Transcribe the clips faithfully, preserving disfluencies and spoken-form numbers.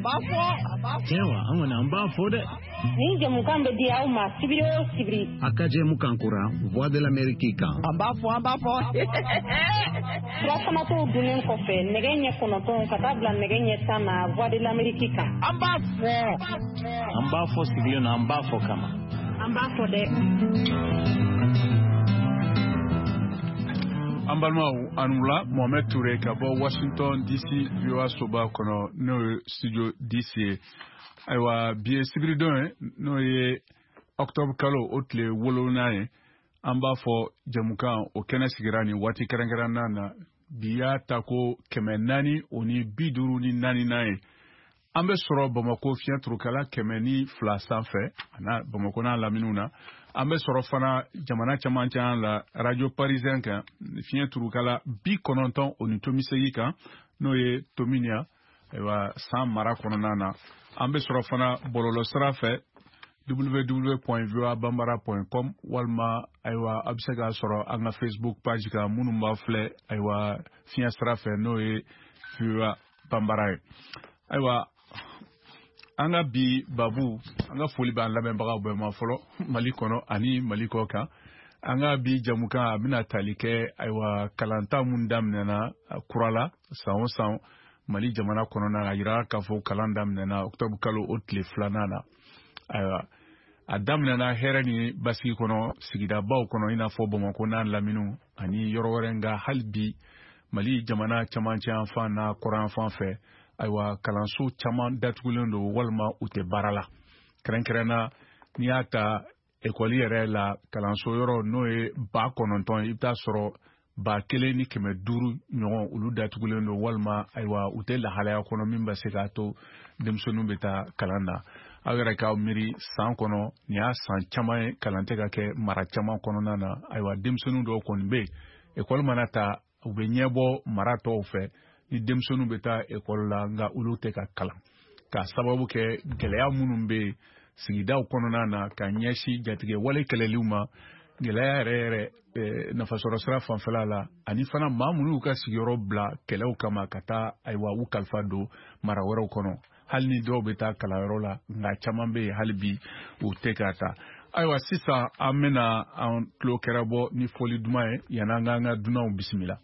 Tewa angona amba fode. Ni jamukan be dia o ma sibiro sibiri. Akaje mukankura Voix de l'Amérique kan. Amba fo amba fo. Rasama to dunen ko fe negenye kono ton kata bla negenye sana Voix de l'Amérique kan. Amba fo. Amba fo sibiro na amba fo kama. Amba fo de. Ambalmaou Anoula Mohamed Touré Kabo Washington D C Vioa Soba kono no studio D C aywa bien sibridon no ye octobre kalo otle wolo nae amba fo jamukan o kena sigirani wati karangarana na biya tako kemenani oni biduru ni nani nae ambe soro Bamako fian trukala kemeni fla sanfɛ ana Bamako na laminuna ambe soro fana jamana caman can la radio parisien kan fian trukala bi kononton oni tomisegi kan no ye tominia ewa san mara kɔnɔna na ambe soro fana bololo sira fɛ w w w point voa bambara point com walma aywa absega soro anga Facebook page ka munum ba fle aywa fian sira fɛ no ye voa bambara aywa anga bi babu anga foli ba lamɛnbaga bɛɛ ma fɔlɔ Mali kɔnɔ ani Mali kɔ kan anga bi jamukan a bɛna tali kɛ aywa kalanta mun daminɛna kurala san o san Mali jamana kɔnɔna a yira k'a fɔ kalan daminɛna octobre kalo o tile filanan na aywa a daminɛna hɛrɛ ni basigi kɔnɔ sigidabaw kɔnɔ i n'a fɔ Bamako n'a lamini ani yɔrɔ wɛrɛ nka hali bi Mali jamana camancɛ yan fan n'a kɔrɔ yan fan fɛ aywa kalanso caman datugulen don walima u tɛ baara la kɛrɛnkɛrɛnna n'i y'a ta ekɔli yɛrɛ la kalanso yɔrɔ n'o ye ba kɔnɔntɔn i bɛ taa sɔrɔ ba kelen ni kɛmɛ duuru ɲɔgɔn olu datugulen don walima aywa u tɛ lahalaya kɔnɔ min bɛ se k'a to denmisɛnninw bɛ taa kalan na aw yɛrɛ k'aw miiri san kɔnɔ nin y'a san caman ye kalan tɛ ka kɛ mara caman kɔnɔna na aywa denmisɛnninw dɔw kɔni bɛ yen ekɔli mana ta u bɛ ɲɛbɔ mara tɔw fɛ ni denmisɛnninw bɛ taa ekɔli la nka olu tɛ ka kalan k'a sababu kɛ gɛlɛya minnu bɛ yen sigidaw kɔnɔna na ka ɲɛsin jatigɛ wale kɛlɛliw ma gɛlɛya yɛrɛ yɛrɛ nafasɔrɔ sira fanfɛla la ani fana maa minnu y'u ka sigiyɔrɔ bila kɛlɛw kama ka taa ayiwa u kalifa don mara wɛrɛw kɔnɔ hali ni dɔw bɛ taa kalanyɔrɔ la nka caman bɛ yen hali bi u tɛ ka taa ayiwa sisan an bɛna an tulo kɛra bɔ ni foli duman ye yanni an k'an ka dunanw bisimila.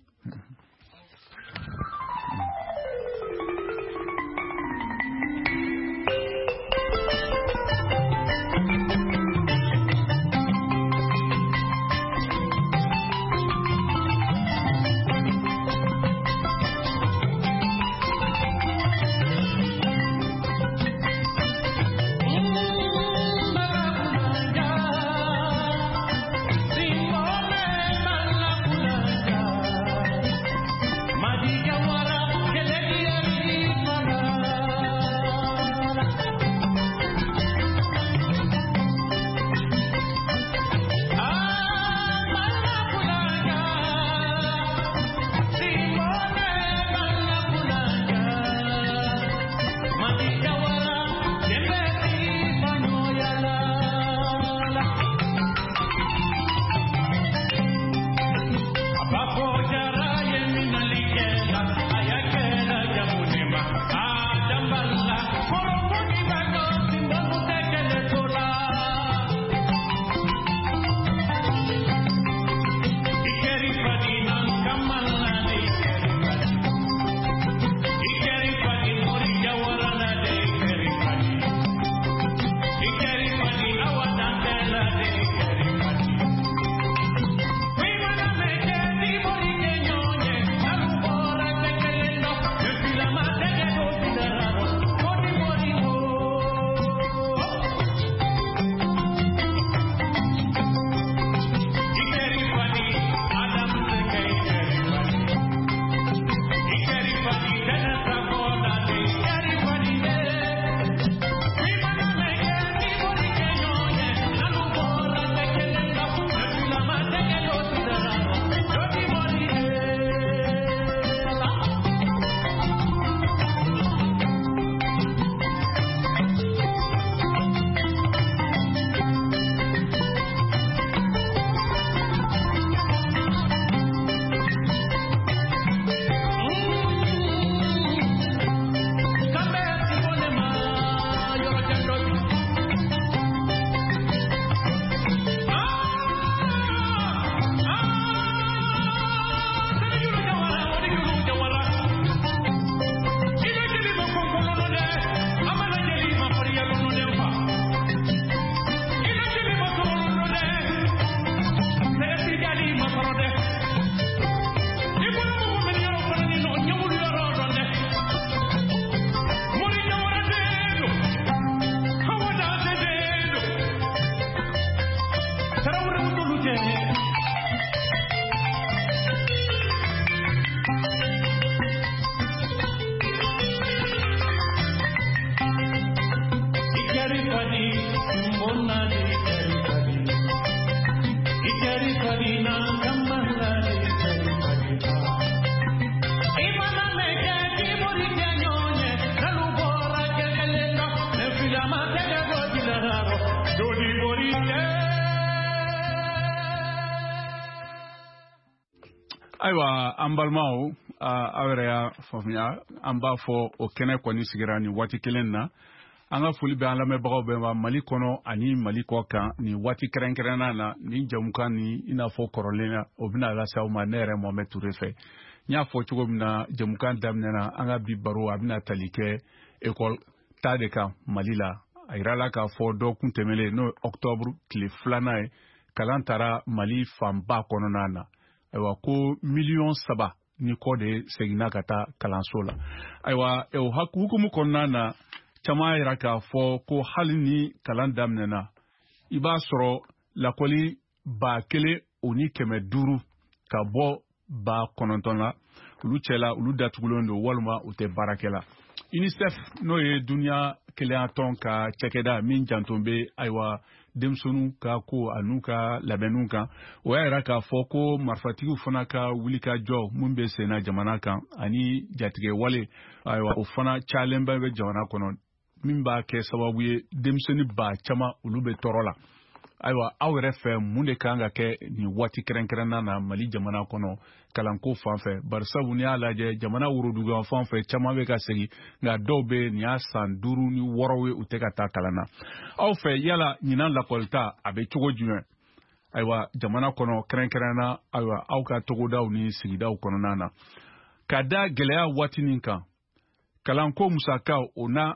ayiwa an balimaw aw yɛrɛ y'a faamuya an b'a fɔ o kɛnɛ kɔni sigira nin waati kelen na an ka foli bɛ an lamɛnbagaw bɛɛ ma Mali kɔnɔ ani Mali kɔ kan nin waati kɛrɛnkɛrɛnna na nin jamukan ni i n'a fɔ kɔrɔlen na o bɛna lase aw ma ne yɛrɛ Mohamed Ture fɛ n y'a fɔ cogo min na jamukan daminɛna an ka bi baro a bɛna tali kɛ école ta de kan Mali la a yirala k'a fɔ dɔgɔkun tɛmɛnen n'o ye octobre tile filanan ye kalan taara Mali fanba kɔnɔna na ayiwa ko miliyɔn saba ni kɔ de seginna ka taa kalanso la ayiwa o hukumu kɔnɔna na caman yira k'a fɔ ko hali ni kalan daminɛna i b'a sɔrɔ lakɔli ba kelen o ni kɛmɛ duuru ka bɔ ba kɔnɔntɔn la olu cɛla olu datugulen don walima u tɛ baarakɛ la UNICEF n'o ye duniya kelenya tɔn ka cɛkɛda min janton bɛ ayiwa denmisɛnninw ka ko a n'u ka labɛnniw kan o y'a yira k'a fɔ ko marifatigiw fana ka wulikajɔ mun bɛ sen na jamana kan ani jatigɛ wale ayiwa o fana cayalenba bɛ jamana kɔnɔ min b'a kɛ sababu ye denmisɛnnin ba caman olu bɛ tɔɔrɔ la ayiwa aw yɛrɛ fɛ mun de kan ka kɛ nin waati kɛrɛnkɛrɛnna na Mali jamana kɔnɔ kalanko fan fɛ barisabu n'i y'a lajɛ jamana woroduguyan fan fɛ caman bɛ ka segin nka dɔw bɛ nin y'a san duuru ni wɔɔrɔ ye u tɛ ka taa kalan na aw fɛ yala ɲinan lakɔlita a bɛ cogo jumɛn ayiwa jamana kɔnɔ kɛrɛnkɛrɛnna ayiwa aw ka togodaw ni sigidaw kɔnɔna na ka da gɛlɛya waati nin kan kalanko musakaw o na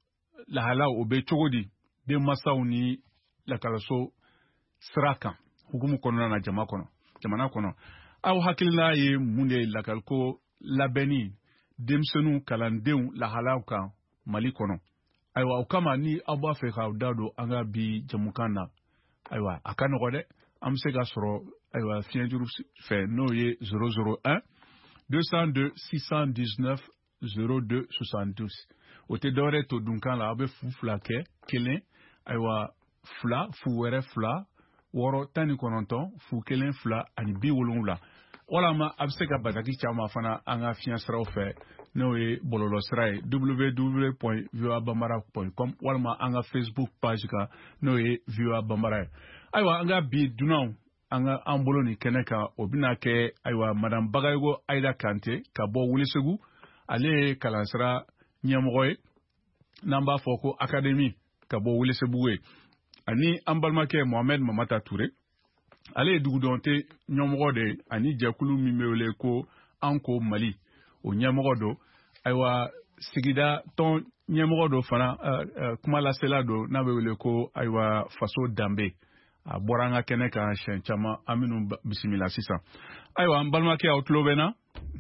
lahalaw o bɛ cogo di denmansaw ni lakalaso sira kan hukumu kɔnɔna na jama kɔnɔ jamana kɔnɔ aw hakilina ye mun de lakaliko labɛnni denmisɛnninw kalandenw lahalaw kan Mali kɔnɔ ayiwa o kama ni aw b'a fɛ k'aw da don an ka bi jamukan na ayiwa a ka nɔgɔ dɛ an bɛ se ka sɔrɔ ayiwa fiɲɛjuru fɛ n'o ye zéro zéro un deux cent deux six cent dix-neuf zéro deux soixante-douze o tɛ dɔwɛrɛ to dunkan la aw bɛ fu fila kɛ kelen ayiwa fila fu wɛrɛ fila wɔɔrɔ tan ni kɔnɔntɔn fu kelen fila ani bi wolonwula walama a bɛ se ka bataki caman fana an ka fiɲɛ siraw fɛ n'o ye bɔlɔlɔ sira ye w w w point v o a bambara point com walima an ka Facebook page kan n'o ye V O A Bambara ye ayiwa an ka bi dunanw an ka an bolo nin kɛnɛ kan o bɛna kɛ ayiwa madame Bagayogo Ayida Kante ka bɔ Welesebugu ale ye kalansira ɲɛmɔgɔ ye n'an b'a fɔ ko académie ka bɔ Welesebugu ye ani an balimakɛ Mohamed Mamata Ture ale ye dugudɔn tɛ ɲɛmɔgɔ de ani jɛkulu min bɛ wele ko an ko Mali o ɲɛmɔgɔ do ayiwa sigida tɔn ɲɛmɔgɔ do fana kuma lasela do n'a bɛ wele ko ayiwa faso danbe a bɔra an ka kɛnɛ kan siɲɛ caman an minnu bisimila sisan ayiwa an balimakɛ aw tulo bɛ na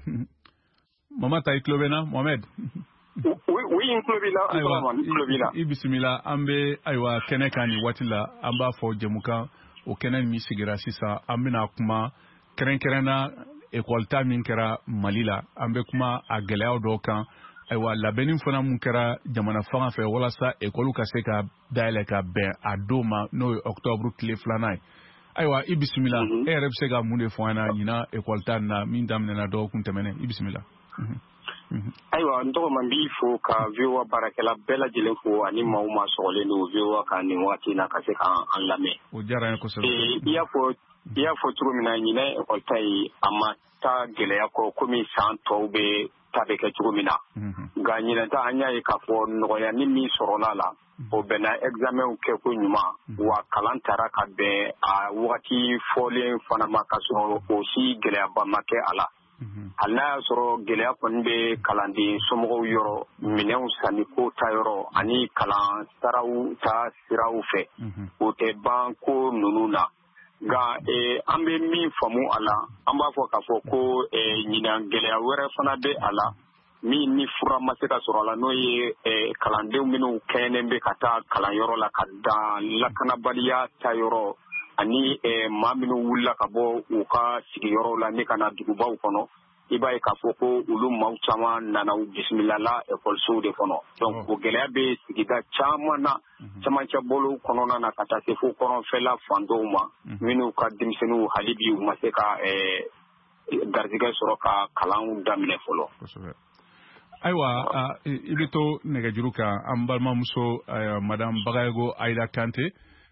Mamata i tulo bɛ na Mohamed Oui, in tulo b'i la, n tulo b'i la. I bisimila an bɛ ayiwa kɛnɛ kan nin waati la an b'a fɔ jamukan o kɛnɛ min sigira sisan an bɛna kuma kɛrɛnkɛrɛnna école min kɛra Mali la an bɛ kuma a gɛlɛyaw dɔw kan ayiwa labɛnni fana mun kɛra jamana fanga fɛ walasa école ka se ka dayɛlɛ ka bɛn a don ma n'o ye octobre tile filanan ye ayiwa i bisimila e yɛrɛ bɛ se ka mun de fɔ an ɲɛna ɲinan école na min daminɛna dɔgɔkun tɛmɛnen i bisimila. Ayiwa n tɔgɔ man b'i fo ka V O A baarakɛla bɛɛ lajɛlen fo ani maaw ma sɔgɔlen don V O A kan nin waati na ka se k'an lamɛn. O diyara n ye kosɛbɛ. I y'a fɔ i y'a fɔ cogo min na ɲinɛ école ta ye a ma taa gɛlɛya kɔ komi san tɔw bɛ ta bɛ kɛ cogo min na. Nka ɲinɛ ta an y'a ye k'a fɔ nɔgɔya ni min sɔrɔla la o bɛnna examenw kɛko ɲuman wa kalan taara ka bɛn a wagati fɔlen fana ma ka sɔrɔ o si gɛlɛyaba ma kɛ a la. Hali n'a y'a sɔrɔ gɛlɛya kɔni bɛ kalanden somɔgɔw yɔrɔ minɛnw sanni ko ta yɔrɔ ani kalan saraw ta siraw fɛ o tɛ ban ko ninnu na nka an bɛ min faamu a la an b'a fɔ k'a fɔ ko ɲinan gɛlɛya wɛrɛ fana bɛ a la min ni fura ma se ka sɔrɔ a la n'o ye kalandenw minnu kɛɲɛnen bɛ ka taa kalanyɔrɔ la ka dan lakanabaliya ta yɔrɔ ani maa minnu wulila ka bɔ u ka sigiyɔrɔw la ne ka na dugubaw kɔnɔ i b'a ye k'a fɔ ko olu maaw caman nana u bisimilala ekɔlisow de kɔnɔ donc o gɛlɛya bɛ sigida caman na camancɛ bolo kɔnɔna na ka taa se fo kɔrɔnfɛla fan dɔw ma minnu ka denmisɛnninw hali bi u ma se ka garijɛgɛ sɔrɔ ka kalanw daminɛ fɔlɔ. Ayiwa i bɛ to nɛgɛjuru kan an balimamuso madame Bagayogo Ayida Kante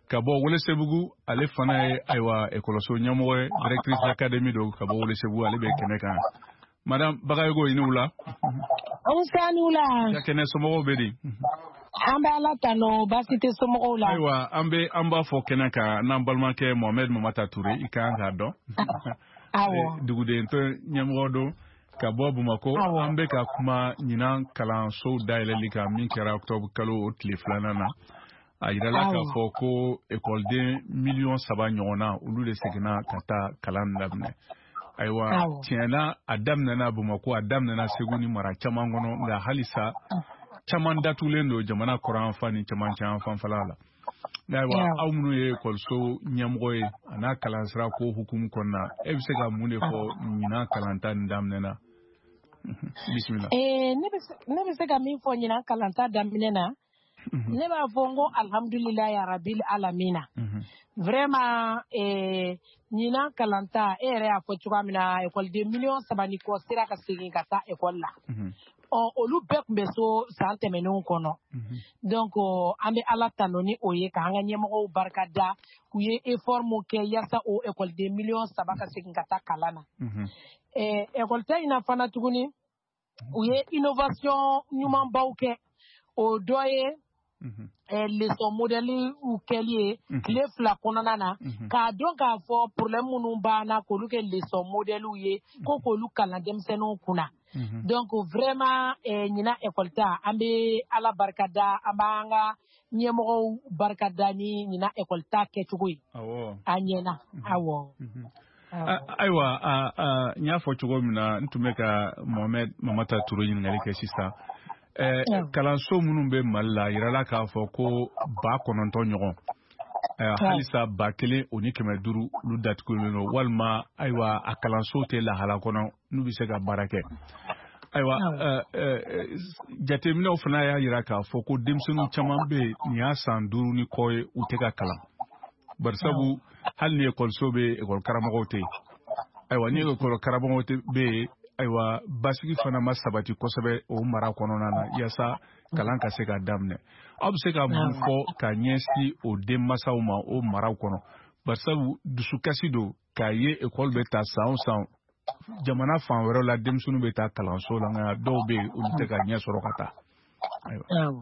ka bɔ Welesebugu ale fana ye ayiwa ekɔlɔso ɲɛmɔgɔ ye directrice d'académie do ka bɔ Welesebugu ale bɛ kɛnɛ kan madame Bagayogo i ni wula on sani wula ka kɛnɛ somɔgɔw bɛ di an bɛ Ala tano baasi tɛ somɔgɔw la ayiwa an bɛ an b'a fɔ kɛnɛ kan n'an balimakɛ Mohamed Mamata Touré i kan k'a dɔn awɔ dugudentɔ ɲɛmɔgɔ do ka bɔ Bamako an bɛ ka kuma ɲinan kalansow dayɛlɛli kan min kɛra octobre kalo o tile filanan na a yirala k'a fɔ ko ekɔliden miliyɔn saba ɲɔgɔnna olu de seginna ka taa kalan daminɛ ayiwa tiɲɛna a daminɛna Bamako a daminɛna Segu ni mara caman kɔnɔ nka halisa caman datulen don jamana kɔrɔnyanfan ni cɛmancɛ yan fanfɛla la ayiwa aw minnu ye ekɔliso ɲɛmɔgɔ ye a n'a kalansira ko hukumu kɔnɔna e bɛ se ka mun de fɔ ɲinan kalanta nin daminɛna bisimila eh ne bɛ se ka min fɔ ɲinan kalanta daminɛ na ne b'a fɔ n ko alhamdulilahi arabil alamina vraiment eh ɲinan kalanta e yɛrɛ y'a fɔ cogoya min na ekɔliden miliyɔn saba ni kɔ sera ka segin ka taa ekɔli la ɔ olu bɛɛ tun bɛ so san tɛmɛnenw kɔnɔ donc an bɛ Ala tano ni o ye k'an ka ɲɛmɔgɔw barika da u ye effort min kɛ yaasa o ekɔliden miliyɔn saba ka segin ka taa kalan na ekɔlita in na fana tuguni u ye innovation ɲumanbaw kɛ o dɔ ye leçon modèle u kɛli ye tile fila kɔnɔna na k'a dɔn k'a fɔ problème minnu b'an k'olu kɛ leçon modèle ye ko k'olu kalan denmisɛnninw kunna donc vraiment ɲina ekɔlita an bɛ Ala barika da an b'an ka ɲɛmɔgɔw barika da ni ɲina ekɔlita kɛcogo ye a ɲɛna awɔ ayiwa n y'a fɔ cogo min na n tun bɛ ka Mohamed Mamata Touré ɲininkali kɛ sisan kalanso minnu bɛ Mali la yirala k'a fɔ ko ba kɔnɔntɔn ɲɔgɔn halisa ba kelen o ni kɛmɛ duuru olu datugulen don walima ayiwa a kalanso tɛ lahala kɔnɔ n'u bɛ se ka baara kɛ ayiwa jateminɛw fana y'a yira k'a fɔ ko denmisɛnninw caman bɛ yen nin y'a san duuru ni kɔ ye u tɛ ka kalan barisabu hali ni ekɔliso bɛ ekɔli karamɔgɔw tɛ yen ayiwa ni ekɔli karamɔgɔw bɛ yen ayiwa basigi fana ma sabati kosɛbɛ o mara kɔnɔna na yaasa kalan ka se ka daminɛ aw bɛ se ka mun fɔ ka ɲɛsin o denmansaw ma o maraw kɔnɔ barisabu dusukasi don k'a ye ekɔli bɛ ta san o san jamana fan wɛrɛw la denmisɛnninw bɛ taa kalanso la nka dɔw bɛ yen olu tɛ ka ɲɛ sɔrɔ ka taa ayiwa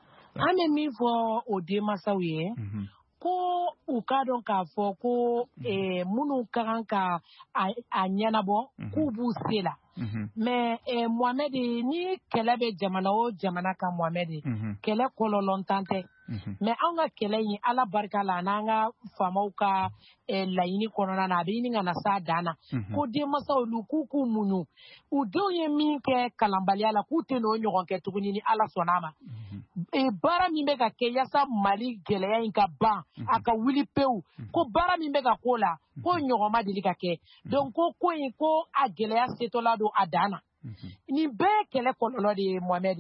an bɛ min fɔ o denmansaw ye ko u k'a dɔn k'a fɔ ko minnu ka kan ka a ɲɛnabɔ k'u b'u se la mais Mohamed ni kɛlɛ bɛ jamana o jamana kan Mohamed kɛlɛ kɔlɔlɔntan tɛ mais anw ka kɛlɛ in Ala barika la n'an ka faamaw ka laɲini kɔnɔna na a bɛ ɲini ka na s'a dan na ko denmansaw olu k'u k'u muɲu u denw ye min kɛ kalanbaliya la k'u tɛ n'o ɲɔgɔn kɛ tuguni ni Ala sɔnna a ma baara min bɛ ka kɛ yaasa Mali gɛlɛya in ka ban a ka wuli pewu ko baara min bɛ ka k'o la ko ɲɔgɔn ma deli ka kɛ donc ko ko in ko a gɛlɛya setɔla don a dan na nin bɛɛ kɛlɛ kɔlɔlɔ de ye Mohamed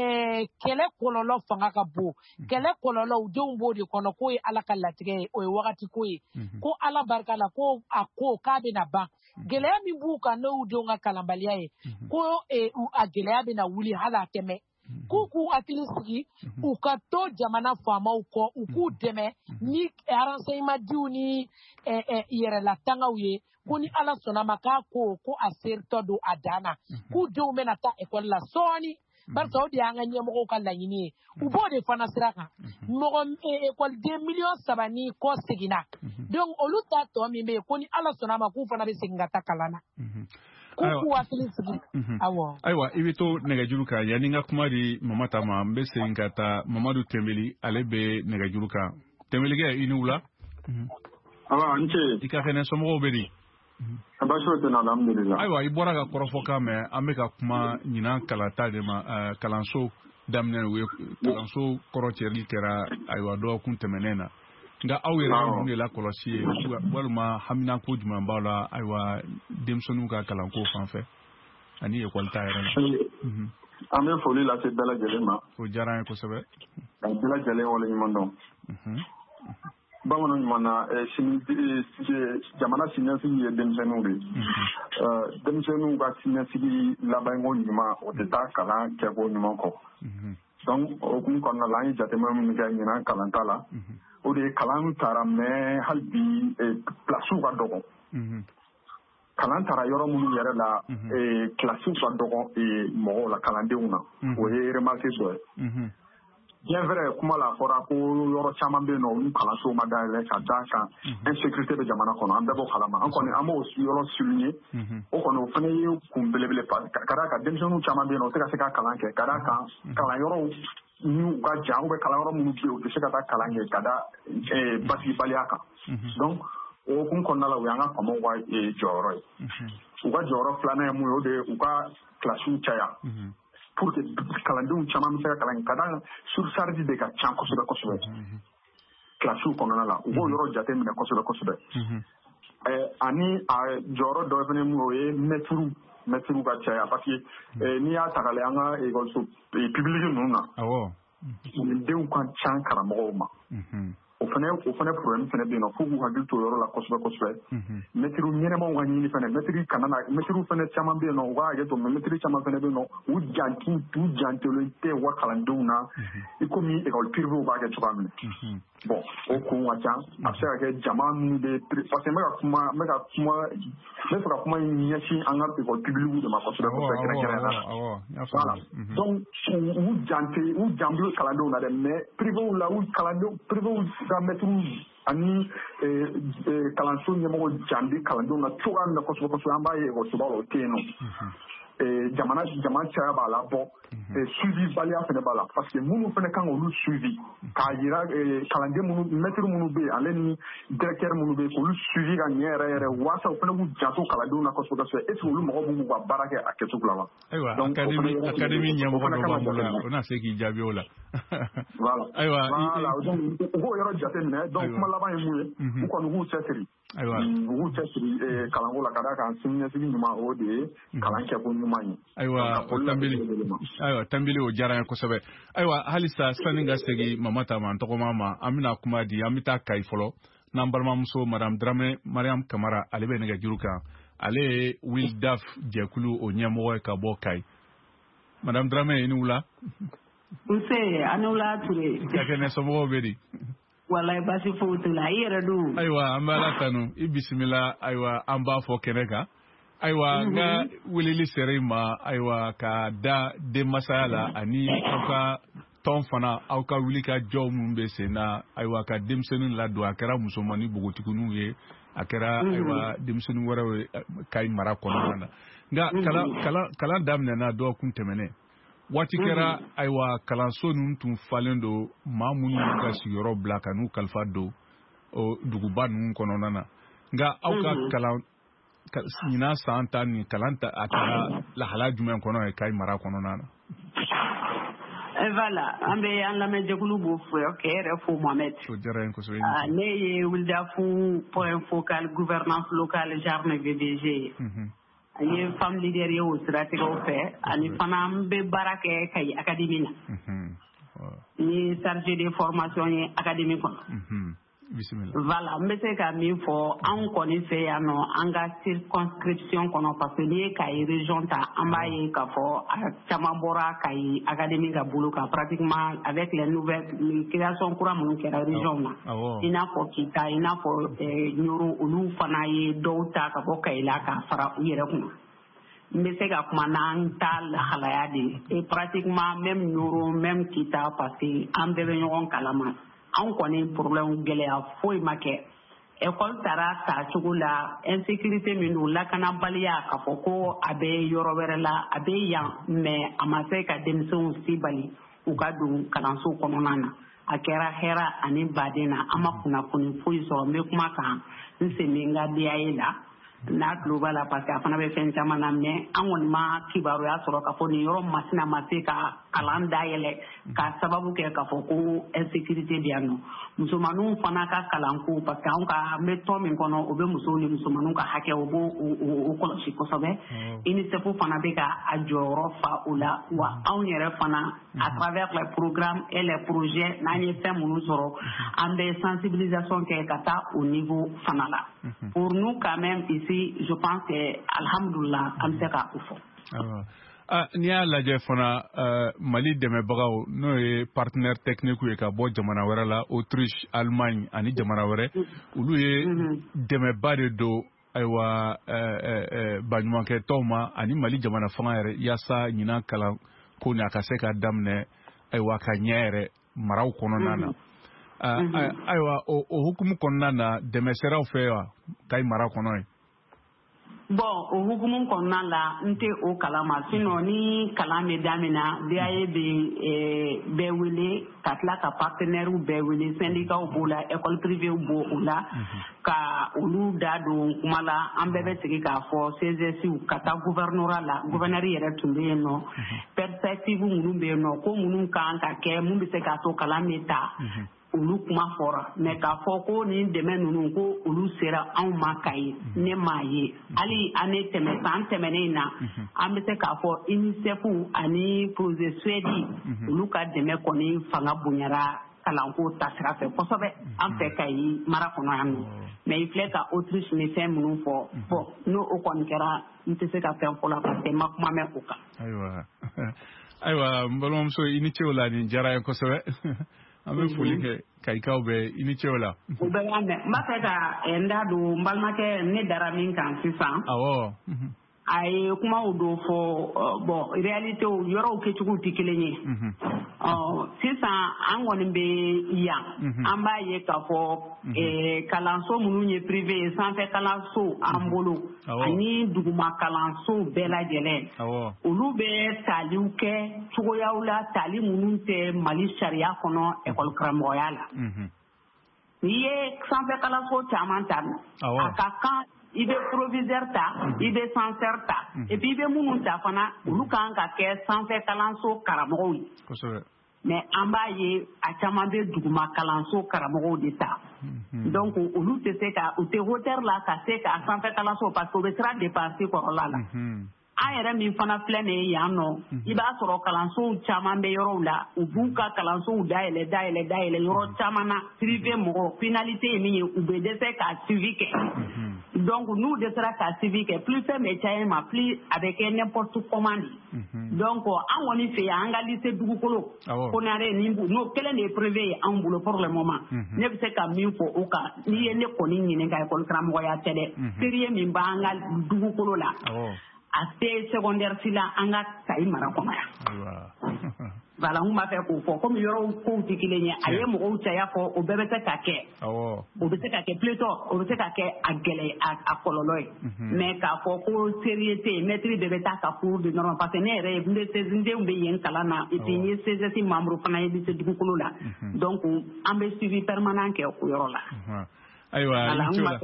kɛlɛ kɔlɔlɔ fanga ka bon kɛlɛ kɔlɔlɔ u denw b'o de kɔnɔ k'o ye Ala ka latigɛ ye o ye wagati ko ye ko Ala barika la ko a ko k'a bɛna ban gɛlɛya min b'u kan n'o denw ka kalanbaliya ye ko a gɛlɛya bɛna wuli hali a tɛmɛ k'u k'u hakili sigi u ka to jamana faamaw kɔ u k'u dɛmɛ ni renseignement diw ni yɛrɛlatangaw ye ko ni Ala sɔnna ma k'a ko ko a seritɔ don a dan na k'u denw bɛna taa ekɔli la sɔɔni barisa o de y'an ka ɲɛmɔgɔw ka laɲini ye u b'o de fana sira kan mɔgɔ ekɔliden miliyɔn saba ni kɔ seginna donc olu ta tɔ min bɛ yen ko ni Ala sɔnna ma k'u fana bɛ segin ka taa kalan na k'u hakili sigi awɔ ayiwa i bɛ to nɛgɛjuru kan yanni n ka kuma di Mamata ma n bɛ segin ka taa Mamadu Tɛnbeli ale bɛ nɛgɛjuru kan Tɛnbelikɛ i ni wula awa n ce i ka kɛnɛ somɔgɔw bɛ di baasi tɛ na alhamdulillah ayiwa i bɔra ka kɔrɔfɔkan mɛn an bɛ ka kuma ɲinan kalanta de ma kalanso daminɛ u ye kalanso kɔrɔcɛli kɛra ayiwa dɔgɔkun tɛmɛnen na nka aw yɛrɛ mun de la kɔlɔsi ye walima haminako jumɛn b'aw la ayiwa denmisɛnninw ka kalanko fan fɛ ani ekɔlita yɛrɛ la an bɛ foli lase bɛɛ lajɛlen ma o diyara an ye kosɛbɛ ka bɛɛ lajɛlen waleɲuman dɔn bamanan ɲuman na jamana siniɲɛsigi ye denmisɛnninw de ye denmisɛnninw ka siniɲɛsigi labanko ɲuman o tɛ taa kalan kɛko ɲuman kɔ donc o hukumu kɔnɔna la an ye jateminɛ minnu kɛ ɲinan kalanta la o de kalan tara mais hali bi place ka dɔgɔ kalan tara yɔrɔ minnu yɛrɛ la classe ka dɔgɔ mɔgɔw la kalandenw na o ye remarque dɔ ye bien vrai kuma la fɔra ko yɔrɔ caman bɛ yen nɔ olu kalanso ma dayɛlɛ ka da kan insécurité bɛ jamana kɔnɔ an bɛɛ b'o kalama an kɔni an b'o yɔrɔ souligner o kɔni o fana ye kun belebele ka d'a kan denmisɛnninw caman bɛ yen nɔ o tɛ ka se ka kalan kɛ ka d'a kan kalanyɔrɔw n'u ka jan ou bien kalanyɔrɔ minnu bɛ yen u tɛ se ka taa kalan kɛ ka da basigibaliya kan donc o hukumu kɔnɔna la o y'an ka faamaw ka jɔyɔrɔ ye u ka jɔyɔrɔ filanan ye mun ye o de ye u ka kilasiw caya pour que kalandenw caman bɛ se ka kalan ka da surcharge de ka ca kosɛbɛ kosɛbɛ kilasiw kɔnɔna la u b'o yɔrɔ jate minɛ kosɛbɛ kosɛbɛ ani a jɔyɔrɔ dɔ fana mun o ye mɛtiriw mɛtiriw ka caya parce que n'i y'a ta k'a lajɛ an ka ekɔliso publique ninnu na denw ka ca karamɔgɔw ma o fana o fana problème fana bɛ yen nɔ f'u k'u hakili to o yɔrɔ la kosɛbɛ kosɛbɛ mɛtiriw ɲɛnɛmaw ka ɲini fana mɛtiri kana na mɛtiriw fana caman bɛ yen nɔ u b'a hakɛ to mɛ mɛtiri caman fana bɛ yen nɔ u janti u jantelen tɛ u ka kalandenw na i komi ekɔli pirivew b'a kɛ cogoya min na bon o kun ka ca a bɛ se ka kɛ jama minnu bɛ parce que n bɛ ka kuma n bɛ ka kuma n bɛ fɛ ka kuma ɲɛsin an ka ekɔli pirivew de ma kosɛbɛ kosɛbɛ kɛrɛnkɛrɛnnen na voilà donc u jante u janto kalandenw na dɛ mais pirivew la u kalandenw pirivew ka mɛtiriw ani kalanso ɲɛmɔgɔ jan bɛ kalandenw na cogoya min na kosɛbɛ kosɛbɛ an b'a ye ekɔlisobaw la o tɛ yen nɔ jamana jama caya b'a la bɔ suivi baliya fana b'a la parce que minnu fana kan k'olu suivi k'a yira kalanden minnu mɛtiri minnu bɛ yen ale ni directeur minnu bɛ yen k'olu suivi ka ɲɛ yɛrɛ yɛrɛ waasa u fana k'u janto kalandenw na kosɛbɛ kosɛbɛ est ce que olu mɔgɔ b'u ka baara kɛ a kɛcogo la wa. ayiwa académie académie ɲɛmɔgɔ dɔ b'an bolo yan o na se k'i jaabi o la. voilà ayiwa voilà donc u b'o yɔrɔ jate minɛ donc kuma laban ye mun ye u kɔni k'u cɛsiri ayiwa u k'u cɛsiri kalanko la ka d'a kan siniɲɛsigi ɲuman o de ye kalan kɛko ɲuman ye. ayiwa o tanbili ayiwa tanbili o diyara n ye kosɛbɛ ayiwa halisa sanni ka segin mamata ma n tɔgɔma ma an bɛna kuma di an bɛ taa kayi fɔlɔ n'an balimamuso madame Dramé Mariam Kamara ale bɛ nɛgɛjuru kan ale ye wildaf jɛkulu o ɲɛmɔgɔ ye ka bɔ kayi madame Dramé i ni wula. nse a ni wula Ture. jakɛnɛ somɔgɔw bɛ di. walayi baasi foyi t'u la i yɛrɛ dun. ayiwa an bɛ ala tanu i bisimila ayiwa an b'a fɔ kɛnɛ kan. ayiwa n ka weleli sera i ma ayiwa ka da denmasaya la ani aw ka tɔn fana aw ka wuli ka jɔw minnu bɛ sen na ayiwa ka denmisɛnninw ladon a kɛra musoman ni npogotigininw ye a kɛra ayiwa denmisɛnnin wɛrɛw ye Kayi mara kɔnɔna na nka kalan kalan kalan daminɛna dɔgɔkun tɛmɛnen waati kɛra ayiwa kalanso ninnu tun falen don maa minnu y'u ka sigiyɔrɔ bila ka n'u kalifa don duguba ninnu kɔnɔna na nka aw ka kalan ɲinan san ta ni kalan ta a kɛra lahala jumɛn kɔnɔ ye Kayi mara kɔnɔna na. voilà an bɛ an lamɛnjɛkulu b'o fo k'e yɛrɛ fo Mohamed. o diyara n ye kosɛbɛ. ne ye wilidafu point focal gouvernance locale Jarme V D G. an ye femme leader ye o siratigɛw fɛ ani fana an bɛ baara kɛ Kayi académie na. n ye chargé de formation ye académie kɔnɔ. voilà n bɛ se ka min fɔ anw kɔni fɛ yan nɔ an ka circonscription kɔnɔ parce que n'i ye Kayi région ta an b'a ye k'a fɔ a caman bɔra Kayi académie ka bolo kan pratiquement avec les nouvelles création kura minnu kɛra région na i n'a fɔ Kita i n'a fɔ Ɲoro olu fana ye dɔw ta ka bɔ Kayi la ka fara u yɛrɛ kunna. n bɛ se ka kuma n'an ta lahalaya de ye et pratiquement même Ɲoro même Kita parce que an bɛɛ bɛ ɲɔgɔn kalama. anw kɔni problème gɛlɛya foyi ma kɛ école taara tacogo la insécurité min don lakanabaliya k'a fɔ ko a bɛ yɔrɔ wɛrɛ la a bɛ yan mais a ma se ka denmisɛnw si bali u ka don kalanso kɔnɔna na a kɛra hɛrɛ ani baden na an ma kunnafoni foyi sɔrɔ n bɛ kuma kan n sen bɛ n ka D A E la n'a tulo b'a la parce que a fana bɛ fɛn caman na mais an kɔni ma kibaruya sɔrɔ k'a fɔ nin yɔrɔ masina ma se ka kalan dayɛlɛ ka sababu kɛ k'a fɔ ko insécurité bɛ yan nɔ musomaninw fana ka kalanko parce que anw ka n bɛ tɔn min kɔnɔ o bɛ musow ni musomaninw ka hakɛ o b'o o kɔlɔsi kosɛbɛ UNICEF fana bɛ ka a jɔyɔrɔ fa o la wa anw yɛrɛ fana à travers les programmes et les projets n'an ye fɛn minnu sɔrɔ an bɛ sensibilisation kɛ ka taa au niveau fana la pour nous quand même ici je pense que alhamdulillah an bɛ se ka o fɔ. n'i y'a lajɛ fana Mali dɛmɛbagaw n'o ye partenaire technique ye ka bɔ jamana wɛrɛ la Autriche, Allemagne ani jamana wɛrɛ olu ye dɛmɛba de don ayiwa baɲumankɛ tɔw ma ani Mali jamana fanga yɛrɛ yaasa ɲinan kalan ko ni a ka se ka daminɛ ayiwa ka ɲɛ yɛrɛ maraw kɔnɔna na ayiwa o hukumu kɔnɔna na dɛmɛ siraw fɛ wa Kayi mara kɔnɔ ye. Bon o hukumu kɔnɔna la n tɛ o kalama sinon ni kalan bɛ daminɛ D A E bɛ bɛɛ wele ka tila ka partenaires bɛɛ wele syndicats b'o la école privée b'o la ka olu da don kuma la an bɛɛ bɛ segin k'a fɔ C S S ka taa gouvernorat la gouverneur yɛrɛ tun bɛ yen nɔ perspective minnu bɛ yen nɔ ko minnu kan ka kɛ mun bɛ se k'a to kalan bɛ taa olu kuma fɔra mais k'a fɔ ko ni dɛmɛ ninnu ko olu sera anw ma Kayi ne m'a ye hali année tɛmɛ san tɛmɛnen na an bɛ se k'a fɔ UNICEF ani projet Suède olu ka dɛmɛ kɔni fanga bonyara kalanko ta sira fɛ kosɛbɛ an fɛ Kayi mara kɔnɔ yan nɔ mais i filɛ ka Autriche ni fɛn minnu fɔ bon n'o o kɔni kɛra n tɛ se ka fɛn fɔ la parce que n ma kuma mɛn o kan. Ayiwa ayiwa n balimamuso i ni ce o la nin diyara n ye kosɛbɛ. An bɛ foli kɛ Kayikaw bɛ i ni ce o la. O bɛ y'a mɛn n b'a fɛ ka n da don n balimakɛ ne dara min kan sisan. Awɔ. A ye kumaw dɔ fɔ bon réalité yɔrɔw kɛcogo tɛ kelen ye. Sisan an kɔni bɛ yan an b'a ye k'a fɔ kalanso minnu ye privé ye sanfɛ kalanso an bolo ani duguma kalanso bɛɛ lajɛlen olu bɛ taliw kɛ cogoyaw la tali minnu tɛ Mali sariya kɔnɔ école karamɔgɔya la. N'i ye sanfɛ kalanso caman ta a ka kan i bɛ proviseur ta i bɛ censeur ta et puis i bɛ minnu ta fana olu kan ka kɛ sanfɛ kalanso karamɔgɔw ye. Mais an b'a ye a caman bɛ duguma kalanso karamɔgɔw de ta donc olu tɛ se ka u tɛ hauteur la ka se ka sanfɛ kalanso parce que u bɛ siran dépense kɔrɔla la. An yɛrɛ min fana filɛ nin ye yan nɔ i b'a sɔrɔ kalansow caman bɛ yɔrɔw la u b'u ka kalansow dayɛlɛ dayɛlɛ dayɛlɛ yɔrɔ caman na privé mɔgɔ finalité ye min ye u bɛ dɛsɛ ka suivi kɛ donc n'u dɛsɛra ka suivi kɛ plus fɛn bɛ caya ma plus a bɛ kɛ n'importe comment de donc an kɔni fɛ yan an ka lycée dugukolo Konare ni n'o kelen de ye privé ye anw bolo pour le moment ne bɛ se ka min fɔ o kan n'i ye ne kɔni ɲininka école karamɔgɔya tɛ dɛ sérieux min b'an ka dugukolo la. A tɛ secondaire si la an ka Kayi mara kɔnɔ yan. Voilà n b'a fɛ k'o fɔ komi yɔrɔw kow tɛ kelen ye a ye mɔgɔw caya fɔ o bɛɛ bɛ se ka kɛ. O bɛ se ka kɛ plutôt o bɛ se ka kɛ a gɛlɛya a kɔlɔlɔ ye. Mais k'a fɔ ko sérieux tɛ yen maître bɛɛ bɛ taa ka cours de norme parce que ne yɛrɛ ye n bɛ n denw bɛ yen kalan na et puis n ye C S S membre fana ye lycée dugukolo la donc an bɛ suivi permanent kɛ o yɔrɔ la. Ayiwa i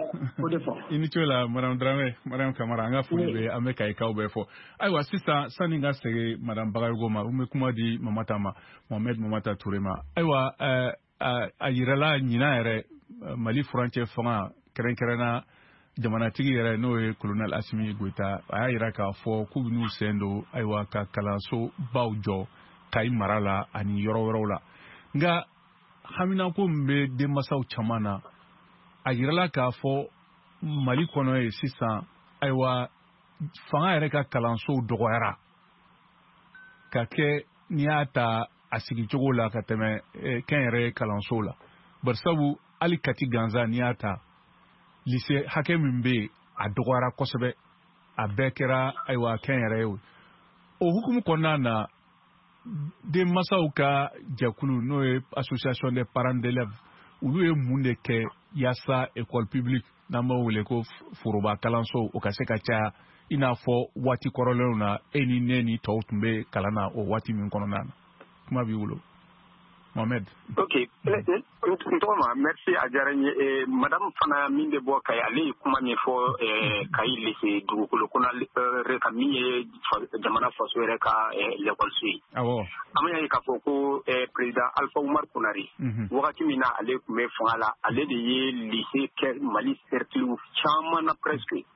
ni ce la Madame Dramé Madame Kamara an ka foli bɛ an bɛ Kayikaw bɛɛ fɔ ayiwa sisan sani n ka segin Madame Bagayogo ma n bɛ kuma di Mamata ma Mohamed Mamata Touré ma ayiwa a yirala ɲinan yɛrɛ Mali furancɛ fanga kɛrɛnkɛrɛnna jamanatigi yɛrɛ n'o ye colonel Asimi Goita a y'a yira k'a fɔ k'u bɛ n'u sen don ayiwa ka kalanso baw jɔ Kayi mara la ani yɔrɔ wɛrɛw la nka haminako min bɛ denmansaw caman na a yirala k'a fɔ Mali kɔnɔ ye sisan ayiwa fanga yɛrɛ ka kalansow dɔgɔyara ka kɛ n'i y'a ta a sigicogo la ka tɛmɛ kɛnyɛrɛye kalansow la barisabu hali Kati gansan n'i y'a ta lycée hakɛ min bɛ yen a dɔgɔyara kosɛbɛ a bɛɛ kɛra ayiwa kɛnyɛrɛye o hukumu kɔnɔna na denmansaw ka jɛkulu n'o ye association des parents d'élèves olu ye mun de kɛ yaasa école publique n'an b'a wele ko foroba kalanso o ka se ka caya i n'a fɔ waati kɔrɔlenw na e ni ne ni tɔw tun bɛ kalan na o waati min kɔnɔna na kuma b'i bolo Mohamed. Ok n tɔgɔ ma merci a diyara n ye madame fana min bɛ bɔ Kayi ale ye kuma min fɔ Kayi lycée dugukolo ko ka min ye jamana faso yɛrɛ ka l'écoleso ye an b'a ye k'a fɔ ko président Alpha Oumar Konare wagati min na ale tun bɛ fanga la ale de ye lycée kɛ Mali cercle caman na presque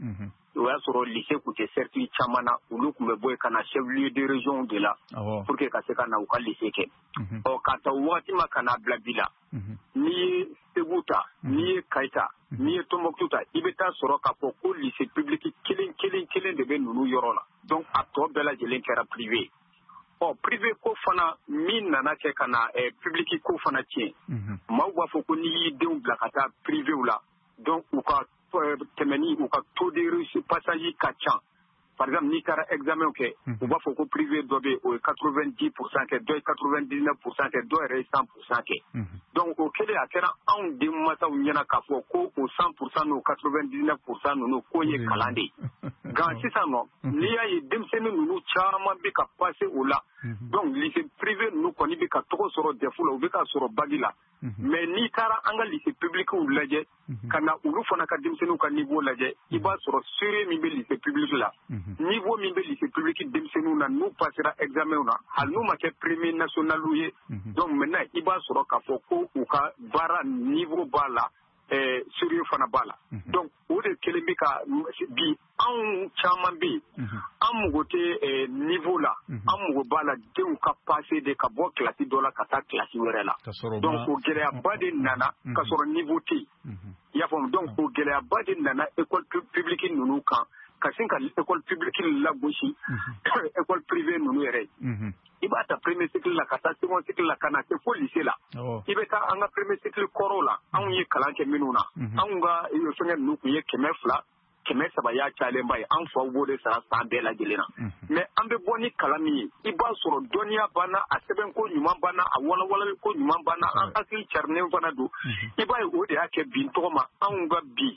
o y'a sɔrɔ lycée kun tɛ cercle caman na olu kun bɛ bɔ ka na chef lieu de région de la pour que ka se ka na u ka lycée kɛ ɔ ka taa wagati ma ka na bila bi la n'i ye Segu ta n'i ye Kayita n'i ye Tombouctou ta i bɛ taa sɔrɔ k'a fɔ ko lycée public kelen kelen kelen de bɛ ninnu yɔrɔ la donc a tɔ bɛɛ lajɛlen kɛra privé ɔ privé ko fana min nana kɛ ka na public ko fana tiɲɛ maaw b'a fɔ ko n'i y'i denw bila ka taa privé la donc u ka tɛmɛni u ka taux de réussite passage ka ca par exemple n'i taara examen kɛ u b'a fɔ ko privé dɔ bɛ o ye quatre-vingt-dix pour cent kɛ dɔ ye quatre-vingt-dix-neuf pour cent kɛ dɔ yɛrɛ ye cent pour cent kɛ donc o kɛlen a kɛra anw den masaw ɲɛna k'a fɔ ko o cent pour cent n'o quatre-vingt-dix-neuf pour cent ninnu k'o ye kalan de ye nka sisan nɔ n'i y'a ye denmisɛnnin ninnu caman bɛ ka passer o la donc lycée privé ninnu kɔni bɛ ka tɔgɔ sɔrɔ defu la u bɛ ka sɔrɔ bagi la mais n'i taara an ka lycée publicw lajɛ ka na olu fana ka denmisɛnninw ka niveau lajɛ i b'a sɔrɔ serie min bɛ lycée public la niveau min bɛ lycée public denmisɛnninw na n'u passera examen na hali n'u ma kɛ premier national ye donc maintenant i b'a sɔrɔ k'a fɔ ko u ka baara niveau b'a la sérieux fana b'a la donc o de kelen bɛ ka bi anw caman bɛ yen an mago tɛ niveau la an mago b'a la denw ka passer de ka bɔ kilasi dɔ la ka taa kilasi wɛrɛ la donc o gɛlɛyaba de nana ka sɔrɔ niveau tɛ yen i y'a faamu donc o gɛlɛyaba de nana école publique ninnu kan ka sin ka école publique lagosi école privée ninnu yɛrɛ ye i b'a ta premier cycle la ka taa second cycle la ka na se fo lycée la i bɛ taa an ka premier cycle kɔrɔw la anw ye kalan kɛ minnu na anw ka fɛngɛ ninnu kun ye kɛmɛ fila kɛmɛ saba y'a cayalenba ye an faw b'o de sara san bɛɛ lajɛlen na mais an bɛ bɔ ni kalan min ye i b'a sɔrɔ dɔnniya banna a sɛbɛn ko ɲuman banna a walawalali ko ɲuman banna an hakili carinen fana don i b'a ye o de y'a kɛ bi n tɔgɔ ma anw ka bi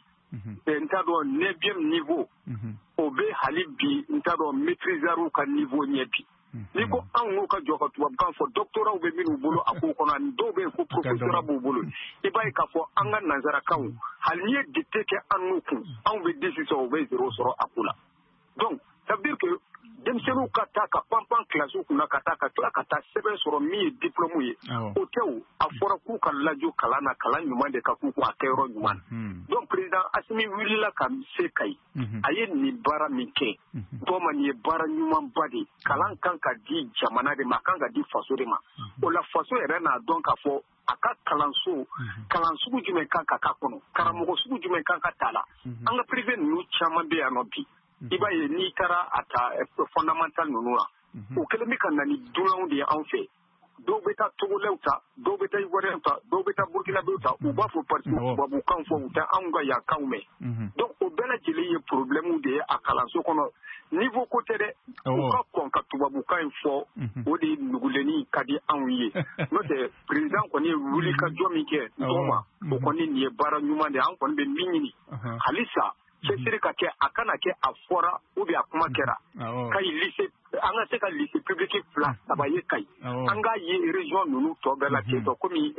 n t'a dɔn neuvième niveau o bɛ hali bi n t'a dɔn maîtrisarw ka niveau ɲɛ bi n'i ko anw n'u ka jɔ ka tubabukan fɔ doctorat bɛ minnu bolo a ko kɔnɔ ani dɔw bɛ yen ko professeur b'u bolo i b'a ye k'a fɔ an ka nanzarakanw hali n'i ye dictée kɛ an n'u kun anw bɛ dix sɔrɔ u bɛ zéro sɔrɔ a ko la donc ça veut dire que denmisɛnninw ka taa ka panpan kilasiw kunna ka taa ka tila ka taa sɛbɛn sɔrɔ min ye diplôme ye o tɛ o a fɔra k'u ka lajɔ kalan na kalan ɲuman de ka k'u kun a kɛyɔrɔ ɲuman donc président Asimi wulila ka se Kayi a ye nin baara min kɛ bɔn nin ye baara ɲumanba de kalan kan ka di jamana de ma a kan ka di faso de ma o la faso yɛrɛ n'a dɔn k'a fɔ a ka kalanso kalan sugu jumɛn kan ka k'a kɔnɔ karamɔgɔ sugu jumɛn kan ka t'a la an ka privé ninnu caman bɛ yan nɔ bi i b'a ye n'i taara a ta fondamental ninnu la o kelen bɛ ka na ni dunanw de ye anw fɛ dɔw bɛ taa togolɛw ta dɔw bɛ taa ivoiriyɛnw ta dɔw bɛ taa burkinabɛw ta u b'a fɔ parce que tubabukan fɔ u tɛ anw ka yan kanw mɛn donc o bɛɛ lajɛlen ye problème de ye a kalanso kɔnɔ niveau ko tɛ dɛ u ka kɔn ka tubabukan in fɔ o de nugulenni ka di anw ye n'o tɛ président kɔni ye wuli ka jɔ min kɛ tɔgɔ ma o kɔni nin ye baara ɲuman de ye an kɔni bɛ min ɲini halisa cɛsiri ka kɛ a kana kɛ a fɔra ou bien a kuma kɛra Kayi lycée an ka se ka lycée public fila saba ye Kayi an k'a ye région ninnu tɔ bɛɛ la ten tɔ komi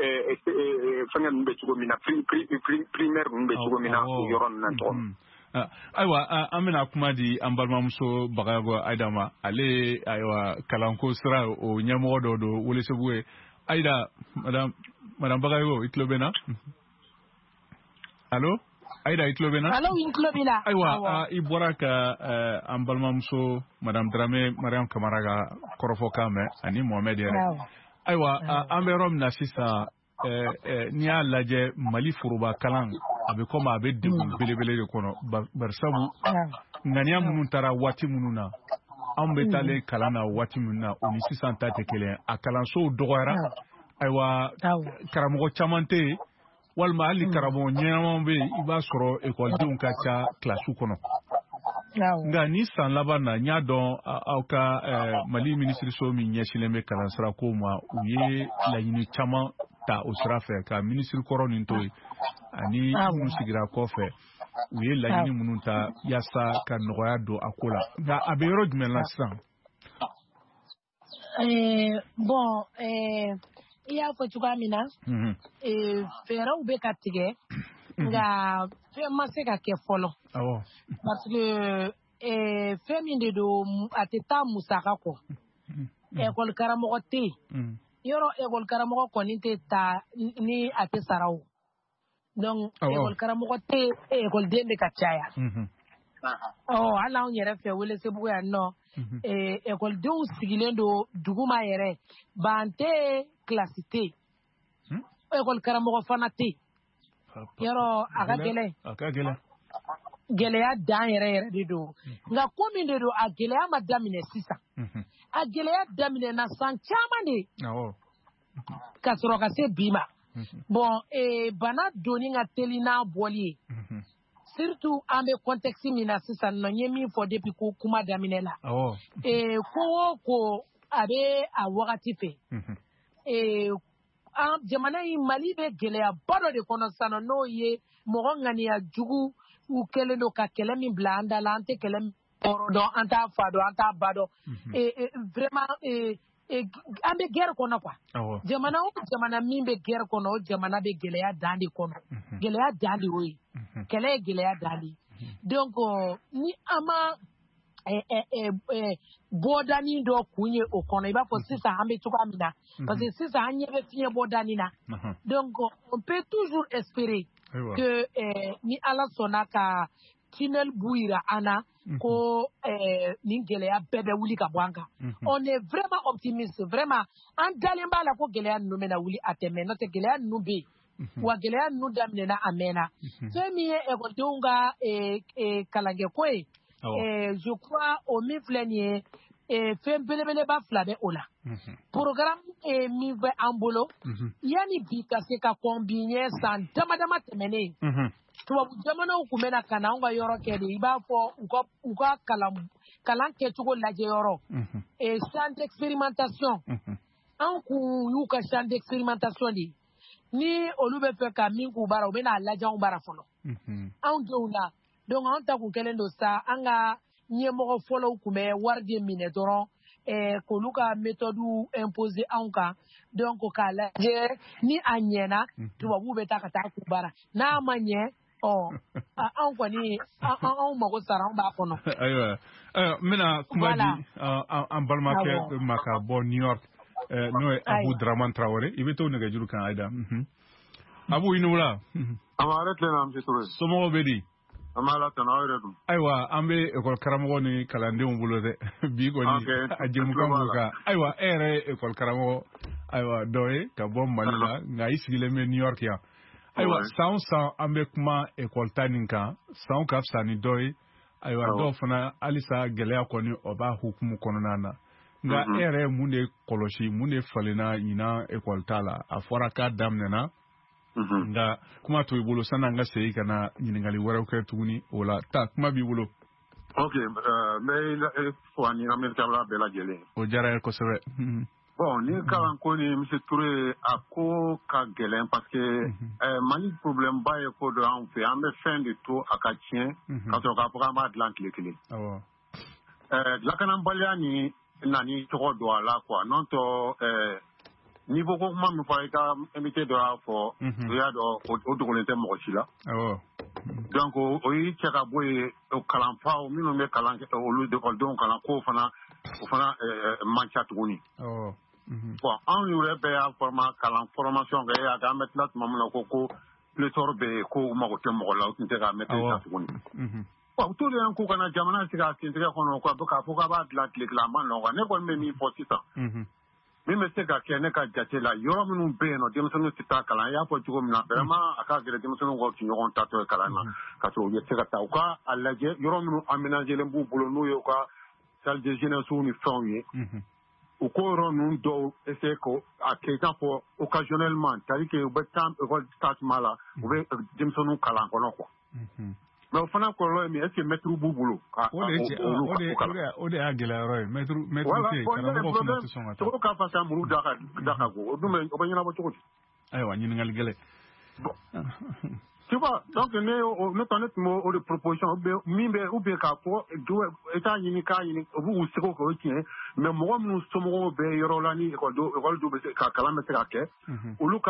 fɛngɛ ninnu bɛ cogo min na primaire ninnu bɛ cogo min na o yɔrɔ ninnu na tɔgɔ ayiwa an bɛna kuma di an balimamuso Bagayogo Ayida ma ale ayiwa kalanko sira o ɲɛmɔgɔ dɔ don Welesebugu ye Ayida madame madame Bagayogo i tulo bɛ na allo Ayida i tulo bɛ na allo i tulo b'i la ayiwa i bɔra ka an balimamuso madame Dramé Mariam Kamara ka kɔrɔfɔkan mɛn ani Mohamed yɛrɛ ayiwa an bɛ yɔrɔ min na sisan n'i y'a lajɛ Mali foroba kalan a bɛ komi a bɛ degun belebele de kɔnɔ barisabu ŋaniya minnu taara waati minnu na anw bɛ taalen kalan na waati minnu na o ni sisan ta tɛ kelen a kalansow dɔgɔyara ayiwa karamɔgɔ caman tɛ yen walima hali karamɔgɔ ɲɛnamanw bɛ yen i b'a sɔrɔ ekɔlidenw ka ca kilasiw kɔnɔ nka ni san laban na n y'a dɔn aw ka Mali minisiriso min ɲɛsinnen bɛ kalansira ko ma u ye laɲini caman ta o sira fɛ ka minisiri kɔrɔ nin to yen ani minnu sigira kɔfɛ u ye laɲini minnu ta yaasa ka nɔgɔya don a ko la nka a bɛ yɔrɔ jumɛn la sisan bon i y'a fɔ cogoya min na fɛɛrɛw bɛ ka tigɛ nka fɛn ma se ka kɛ fɔlɔ parce que fɛn min de don a tɛ taa musaka kɔ ekɔli karamɔgɔ tɛ yen yɔrɔ ekɔli karamɔgɔ kɔni tɛ taa ni a tɛ sara o donc ekɔli karamɔgɔ tɛ ekɔliden bɛ ka caya oh ala on yɛrɛ fɛ wele sebugu yan nɔ eh ekɔlidenw sigilen don duguma yɛrɛ bante classe T ekɔli karamɔgɔ fana tɛ yɔrɔ a ka gɛlɛn a ka gɛlɛn gɛlɛya dan yɛrɛ yɛrɛ de don nka ko min de don a gɛlɛya ma daminɛ sisan a gɛlɛya daminɛ na san caman de ka sɔrɔ ka se bi ma bon eh bana doni ka teli n'a bɔli ye surtout an bɛ contexte min na sisan nɔ n ye min fɔ depuis ko kuma daminɛ la eh ko o ko a bɛ a wagati fɛ eh an jamana in Mali bɛ gɛlɛyaba dɔ de kɔnɔ sisan n'o ye mɔgɔ ŋaniya jugu u kɛlen don ka kɛlɛ min bila an da la an tɛ kɛlɛ min kɔrɔ dɔn an t'a fa dɔn an t'a ba dɔn eh vraiment eh an bɛ guerre kɔnɔ quoi jamana o jamana min bɛ guerre kɔnɔ o jamana bɛ gɛlɛya dan de kɔnɔ gɛlɛya dan de o ye kɛlɛ ye gɛlɛya dan de donc ni an ma bɔdani dɔ kun ye o kɔnɔ i b'a fɔ sisan an bɛ cogoya min na parce que sisan an ɲɛ bɛ fiɲɛ bɔdani na donc on peut toujours espérer que ni Ala sɔnna ka tunnel bu yira an na ko nin gɛlɛya bɛɛ bɛ wuli ka bɔ an kan on est vraiment optimiste vraiment an dalen b'a la ko gɛlɛya ninnu bɛna wuli a tɛ mɛn n'o tɛ gɛlɛya ninnu bɛ yen wa gɛlɛya ninnu daminɛna a mɛnna fɛn min ye ekɔlidenw ka kalankɛko ye je crois o min filɛ nin ye fɛn belebeleba fila bɛ o la programme min bɛ an bolo yanni bi ka se ka kɔn bi ɲɛ san dama dama tɛmɛnen tubabu jamanaw tun bɛna ka na anw ka yɔrɔ kɛ de i b'a fɔ u ka u ka kalan kalan kɛcogo lajɛ yɔrɔ champ d'expérimentation anw kun y'u ka champ d'expérimentation de ni olu bɛ fɛ ka min k'u baara u bɛna a lajɛ anw baara fɔlɔ anw denw na donc anw ta kun kɛlen don sa an ka ɲɛmɔgɔ fɔlɔw tun bɛ wari de minɛ dɔrɔn k'olu ka méthode imposer anw kan donc k'a lajɛ ni a ɲɛna tubabuw bɛ taa ka taa k'u baara n'a ma ɲɛ ɔ anw kɔni anw mago sara anw b'a kɔnɔ. ayiwa ayiwa n bɛna kuma di an balimakɛ ma ka bɔ New York n'o ye Abu Dramane Traoré i bɛ to nɛgɛjuru kan Ayida. Abu i ni wula. Amare tilenna Misi Ture. Somɔgɔw bɛ di. An b'a la tɔnɔ aw yɛrɛ dun. Ayiwa an bɛ ekɔli karamɔgɔ ni kalandenw bolo dɛ bi kɔni a jɛmukan b'o kan ayiwa e yɛrɛ ye ekɔli karamɔgɔ ayiwa dɔ ye ka bɔ Mali la nka i sigilen bɛ New York yan ayiwa san o san an bɛ kuma ekɔli ta nin kan san ka fisa ni dɔ ye ayiwa dɔw fana halisa gɛlɛya kɔni o b'a hukumu kɔnɔna na nka e yɛrɛ ye mun de kɔlɔsi mun de falenna ɲinan ekɔli ta la a fɔra k'a daminɛna nka kuma to i bolo sanni an ka segin ka na ɲininkali wɛrɛw kɛ tuguni o la ta kuma b'i bolo. ok n bɛ fɔ ani lamɛnnikɛla bɛɛ lajɛlen. o diyara ye kosɛbɛ. bon ni kalanko ni Misi Ture a ko ka gɛlɛn parce que Mali problème ba ye ko dɔ anw fɛ an bɛ fɛn de to a ka tiɲɛ ka sɔrɔ k'a fɔ k'an b'a dilan tile kelen. lakanabaliya ni nani tɔgɔ don a la quoi n'o tɛ n'i ko ko kuma min fɔ i ka invité dɔ y'a fɔ o y'a dɔn o dogolen tɛ mɔgɔ si la donc o y'i cɛ ka bɔ yen kalanfaw minnu bɛ kalan kɛ olu ekɔlidenw kalan k'o fana o fana man ca tuguni bon anw yɛrɛ bɛɛ y'a forma kalan formation kɛ a an bɛ tila tuma min na ko ko pléthore bɛ yen ko mago tɛ mɔgɔ la o tun tɛ ka maîtrise ta tuguni bon tout le ko kana jamana se ka sentigɛ kɔnɔ k'a fɔ k'a b'a dilan tile kelen a ma nɔgɔn ne kɔni bɛ min fɔ sisan min bɛ se ka kɛ ne ka jate la yɔrɔ minnu bɛ yen nɔ denmisɛnninw tɛ taa kalan i y'a fɔ cogo min na vraiment a ka gɛlɛn denmisɛnninw ka tu ɲɔgɔn tatɔ ye kalan na ka sɔrɔ u bɛ se ka taa u ka a lajɛ yɔrɔ minnu aménagelen b'u bolo n'o ye u ka salle de jeunesse ni fɛnw ye u ko yɔrɔ ninnu dɔw essayer ko a kɛ i n'a fɔ occasionnellement c'est à dire que u bɛ taa école ta tuma la u bɛ denmisɛnninw kalan kɔnɔ quoi mais o fana kɔlɔlɔ ye min est ce que maître b'u bolo ka o de y'a gɛlɛya yɔrɔ ye maître maître tɛ karamɔgɔ fana tɛ sɔn ka taa o ka fasa muru da ka da ka go o dun bɛ o bɛ ɲɛnabɔ cogo di ayiwa ɲininkali gɛlɛn tu vois donc ne ne tɔ ne tun b'o o de proposition min bɛ ou bien k'a fɔ i t'a ɲini k'a ɲini o b'u seko kɛ o ye tiɲɛ mais mɔgɔ minnu somɔgɔw bɛ yɔrɔ la ni ekɔlidenw ekɔli dɔw bɛ se ka kalan bɛ se ka kɛ olu ka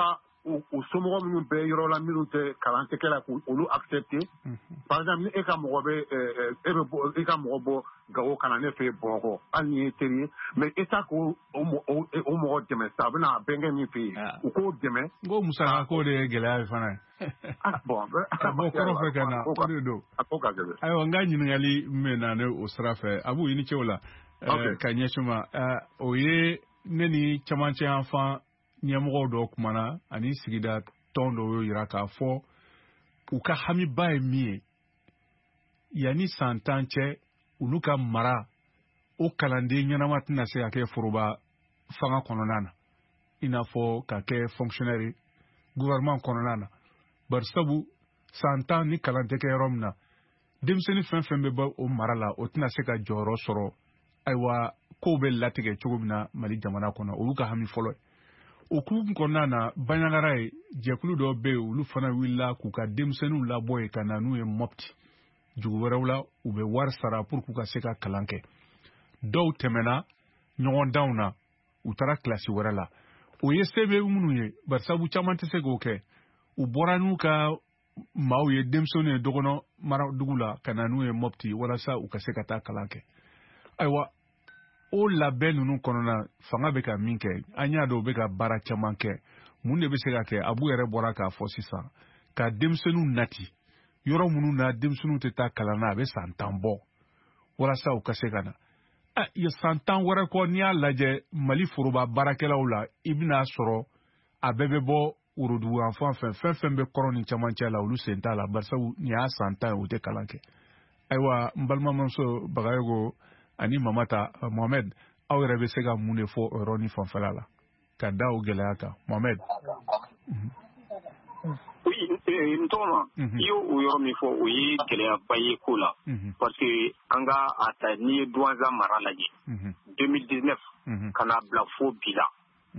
u somɔgɔ minnu bɛ yɔrɔ la minnu tɛ kalan tɛ kɛ la k'olu accepter par exemple ni e ka mɔgɔ bɛ e bɛ bɔ e ka mɔgɔ bɔ Gawo ka na ne fɛ Bamakɔ hali ni ye teri ye mais e t'a k'o o mɔgɔ dɛmɛ sa a bɛna bɛnkɛ min fɛ yen u k'o dɛmɛ. n ko musaka ko de ye gɛlɛya ye fana ye. bon a bɔ kɔrɔ fɛ ka na o de don. a ko ka gɛlɛn. ayiwa n ka ɲininkali min bɛ na ne o sira fɛ Abu i ni ce o la ka ɲɛsin ma o ye ne ni camancɛ yan fan ɲɛmɔgɔw dɔw kumana ani sigida tɔn dɔw y'o yira k'a fɔ u ka hamiba ye min ye yanni san tan cɛ olu ka mara o kalanden ɲɛnama tɛna se ka kɛ foroba fanga kɔnɔna na i n'a fɔ ka kɛ fonctionnaire gouvernement kɔnɔna na bari sabu san tan ni kalan tɛ kɛ yɔrɔ min na denmisɛnnin fɛn fɛn bɛ bɔ o mara la o tɛna se ka jɔyɔrɔ sɔrɔ ayiwa kow bɛ latigɛ cogo min na Mali jamana kɔnɔ olu ka hami fɔlɔ ye. O kurukun kɔnɔna na Banɲagara ye jɛkulu dɔw bɛ yen olu fana wulila k'u ka denmisɛnninw labɔ yen ka na n'u ye Mopti dugu wɛrɛw la u bɛ wari sara pour k'u ka se ka kalan kɛ dɔw tɛmɛna ɲɔgɔndanw na u taara kilasi wɛrɛ la o ye se bɛ minnu ye bari sabu caman tɛ se k'o kɛ u bɔra n'u ka maaw ye denmisɛnninw ye dɔgɔnɔ mara dugu la ka na n'u ye Mopti walasa u ka se ka taa kalan kɛ ayiwa o labɛn ninnu kɔnɔna fanga bɛ ka min kɛ an y'a dɔn u bɛ ka baara caman kɛ mun de bɛ se ka kɛ Abu yɛrɛ bɔra k'a fɔ sisan ka denmisɛnninw nati yɔrɔ minnu na denmisɛnninw tɛ taa kalan na a bɛ san tan bɔ walasa u ka se ka na ɛ san tan wɛrɛ kɔ n'i y'a lajɛ Mali foroba baarakɛlaw la i bɛna sɔrɔ a bɛɛ bɛ bɔ worodugu yan fan fɛ fɛn fɛn bɛ kɔrɔ ni camancɛ la olu sen t'a la barisabu nin y'a san tan ye u tɛ kalan kɛ ayiwa n balimamuso Bagayogo ani Mamata Mohamed aw yɛrɛ bɛ se ka mun de fɔ o yɔrɔnin fanfɛla la ka da o gɛlɛya kan Mohamed. n tɔgɔma i y'o o yɔrɔ min fɔ o ye gɛlɛyaba ye ko la parce que an ka a ta n'i ye Douentza mara lajɛ deux mille dix-neuf ka n'a bila fo bi la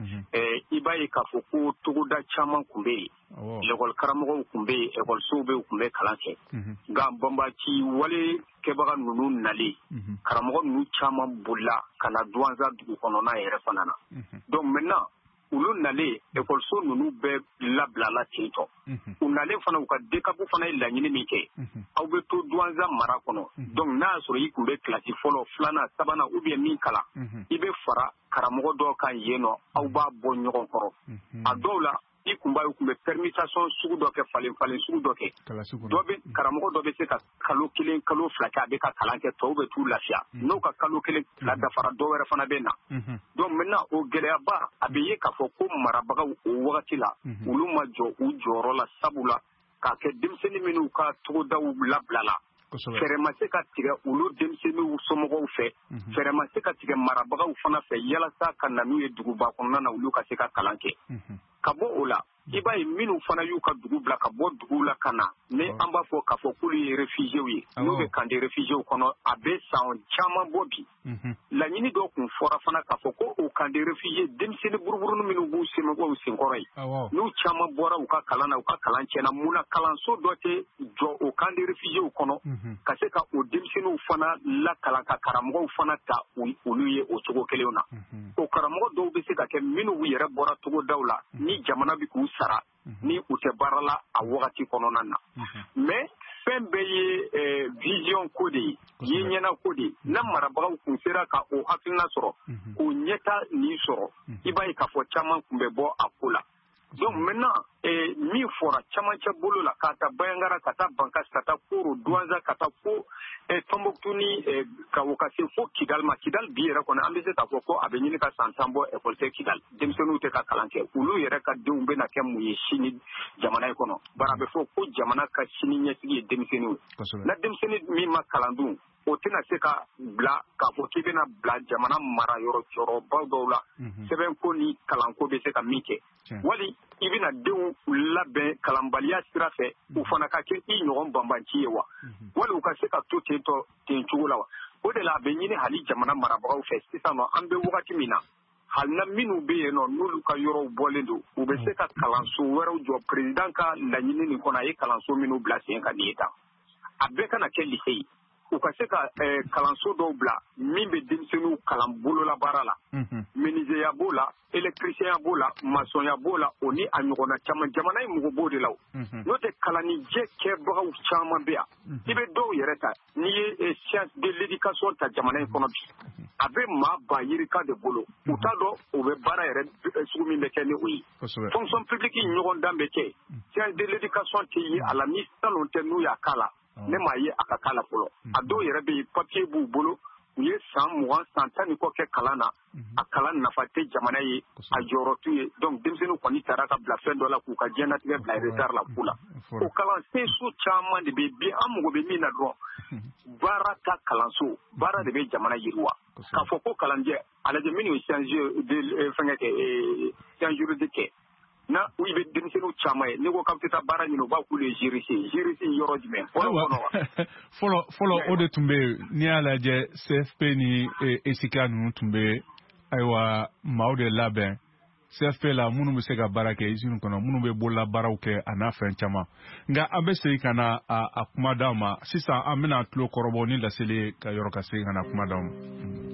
i b'a ye k'a fɔ ko togoda caman tun bɛ yen l'école karamɔgɔw tun bɛ yen écolisow bɛ u tun bɛ kalan kɛ nka banbaci wale kɛbaga ninnu nalen karamɔgɔ ninnu caman bolila ka na Douentza dugu kɔnɔna yɛrɛ fana na donc maintenant olu nalen écoliso ninnu bɛɛ labilala ten tɔ u nalen fana u ka dekapu fana ye laɲini min kɛ aw bɛ to Douentza mara kɔnɔ donc n'a y'a sɔrɔ i tun bɛ kilasi fɔlɔ filanan sabanan ou bien min kalan i bɛ fara karamɔgɔ dɔw kan yen nɔ aw b'a bɔ ɲɔgɔn kɔrɔ a dɔw la i kun b'a ye u kun bɛ permutation sugu dɔ kɛ falen falen sugu dɔ kɛ dɔ bɛ karamɔgɔ dɔ bɛ se ka kalo kelen kalo fila kɛ a bɛ ka kalan kɛ tɔw bɛ t'u lafiya n'o ka kalo kelen fila dafara dɔ wɛrɛ fana bɛ na donc maintenant o gɛlɛyaba a bɛ ye k'a fɔ ko marabagaw o wagati la olu ma jɔ u jɔyɔrɔ la sabula k'a kɛ denmisɛnnin minnu ka togodaw labila la fɛɛrɛ ma se ka tigɛ olu denmisɛnninw somɔgɔw fɛ fɛɛrɛ ma se ka tigɛ marabagaw fana fɛ yalasa ka na n'u ye duguba kɔnɔna na olu ka se ka kalan kɛ ka bɔ o la i b'a ye minnu fana y'u ka dugu bila ka bɔ dugu la ka na ni an b'a fɔ k'a fɔ k'olu ye réfugiés ye n'u bɛ kan de réfugiés kɔnɔ a bɛ san caman bɔ bi laɲini dɔ tun fɔra fana k'a fɔ ko o kan de réfugiés denmisɛnnin buruburuni minnu b'u semɔgɔw senkɔrɔ ye n'u caman bɔra u ka kalan na u ka kalan tiɲɛna mun na kalanso dɔ tɛ jɔ o kan de réfugiés kɔnɔ ka se ka o denmisɛnninw fana lakalan ka karamɔgɔw fana ta olu ye o cogo kelenw na o karamɔgɔ dɔw bɛ se ka kɛ minnu yɛrɛ bɔra togodaw la ni jamana bɛ k'u sara ni u tɛ baara la a wagati kɔnɔna na mais fɛn bɛɛ ye vision ko de ye ye ɲɛna ko de ye na marabagaw kun sera ka o hakilina sɔrɔ k'o ɲɛta nin sɔrɔ i b'a ye k'a fɔ caman kun bɛ bɔ a ko la donc maintenant min fɔra camancɛ bolo la k'a ta Banɲagara ka taa Bankasi ka taa Koro Douentza ka taa fo Tombouctou ni ka o ka se fo Kidal ma Kidal bi yɛrɛ kɔnɔ an bɛ se k'a fɔ ko a bɛ ɲini ka san tan bɔ école tɛ Kidal denmisɛnninw tɛ ka kalan kɛ olu yɛrɛ ka denw bɛna kɛ mun ye sini jamana in kɔnɔ bari a bɛ fɔ ko jamana ka sini ɲɛsigi ye denmisɛnninw ye na denmisɛnnin min ma kalan dun o tɛna se ka bila k'a fɔ k'i bɛna bila jamana mara yɔrɔ jɔyɔrɔbaw dɔw la sɛbɛnko ni kalanko bɛ se ka min kɛ wali i bɛna denw labɛn kalanbaliya sira fɛ u fana ka kɛ i ɲɔgɔn banbanci ye wa wali u ka se ka to ten tɔ ten cogo la wa o de la a bɛ ɲini hali jamana marabagaw fɛ sisan nɔ an bɛ wagati min na hali na minnu bɛ yen nɔ n'olu ka yɔrɔw bɔlen don u bɛ se ka kalanso wɛrɛw jɔ président ka laɲini nin kɔnɔ a ye kalanso minnu bila sen kan nin ye tan a bɛɛ kana kɛ lycée ye u ka se ka kalanso dɔw bila min bɛ denmisɛnninw kalan bolola baara la menuisier b'o la électricien b'o la maçonniya b'o la o ni a ɲɔgɔnna caman jamana in mɔgɔ b'o de la n'o tɛ kalanijɛ kɛbagaw caman bɛ yan i bɛ dɔw yɛrɛ ta n'i ye science de l'éducation ta jamana in kɔnɔ bi a bɛ maa ba yirika de bolo u t'a dɔn u bɛ baara yɛrɛ sugu min bɛ kɛ ni o ye fonction publique ɲɔgɔn dan bɛ kɛ science de l'éducation tɛ ye a la ni salon tɛ n'u y'a k'a la ne m'a ye a ka k'a la fɔlɔ a dɔw yɛrɛ bɛ yen papier b'u bolo u ye san mugan san tan ni kɔ kɛ kalan na a kalan nafa tɛ jamana ye a jɔyɔrɔ t'u ye donc denmisɛnninw kɔni taara ka bila fɛn dɔ la k'u ka diɲɛnatigɛ bila retard la k'u la o kalansen su caman de bɛ bi an mago bɛ min na dɔrɔn baara ta kalanso baara de bɛ jamana yiriwa k'a fɔ ko kalanjɛ a lajɛ minnu ye science de fɛnkɛ kɛ science juridique kɛ na u bɛ denmisɛnninw caman ye ne ko k'aw tɛ taa baara ɲini u b'a k'u ye juriste juriste yɔrɔ jumɛn fɔlɔ fɔlɔ o de tun bɛ yen n'i y'a lajɛ C F P ni E S C A ninnu tun bɛ ayiwa maaw de labɛn C F P la minnu bɛ se ka baara kɛ usine kɔnɔ minnu bɛ bolola baaraw kɛ a n'a fɛn caman nka an bɛ segin ka na a kuma d'aw ma sisan an bɛna tulo kɔrɔbɔ ni laseli ka yɔrɔ ka segin ka na kuma d'aw ma.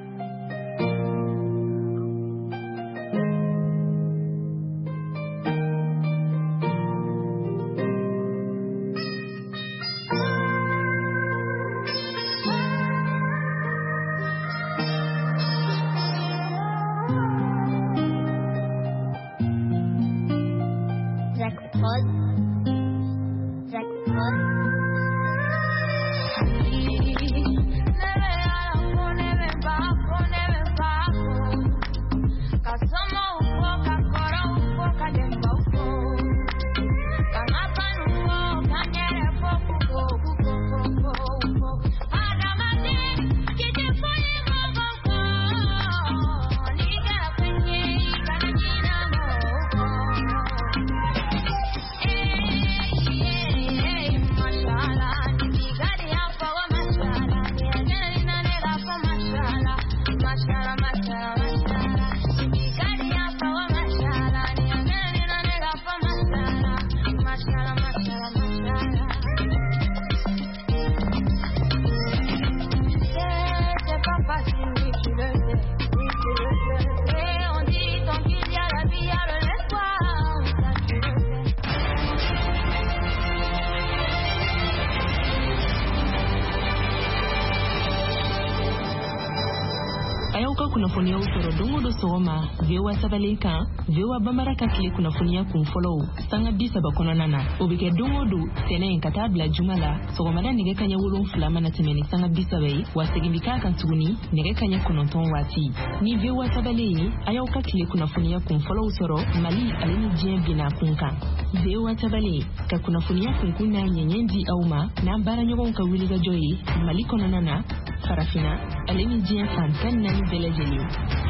kunnafoniyaw sɔrɔ don o don sɔgɔma V O A sabalen kan V O A Bambara ka tile kunnafoniya kun fɔlɔw sanga bi saba kɔnɔna na o bɛ kɛ don o don tɛnɛn ka taa bila juma la sɔgɔmada nɛgɛ kaɲɛ wolonfila mana tɛmɛ ni sanga bi saba ye wa segin bi k'a kan tuguni nɛgɛ kaɲɛ kɔnɔntɔn waati ni V O A sabalen ye a y'aw ka tile kunnafoniya kun fɔlɔw sɔrɔ Mali ale ni diɲɛ binna kun kan V O A sabalen ka kunnafoniya kunkun n'a ɲɛɲɛ di aw ma n'an baaraɲɔgɔnw ka wulikajɔ ye Mali kɔnɔna na farafina ale ni diɲɛ fan tan ni naani bɛɛ lajɛlen.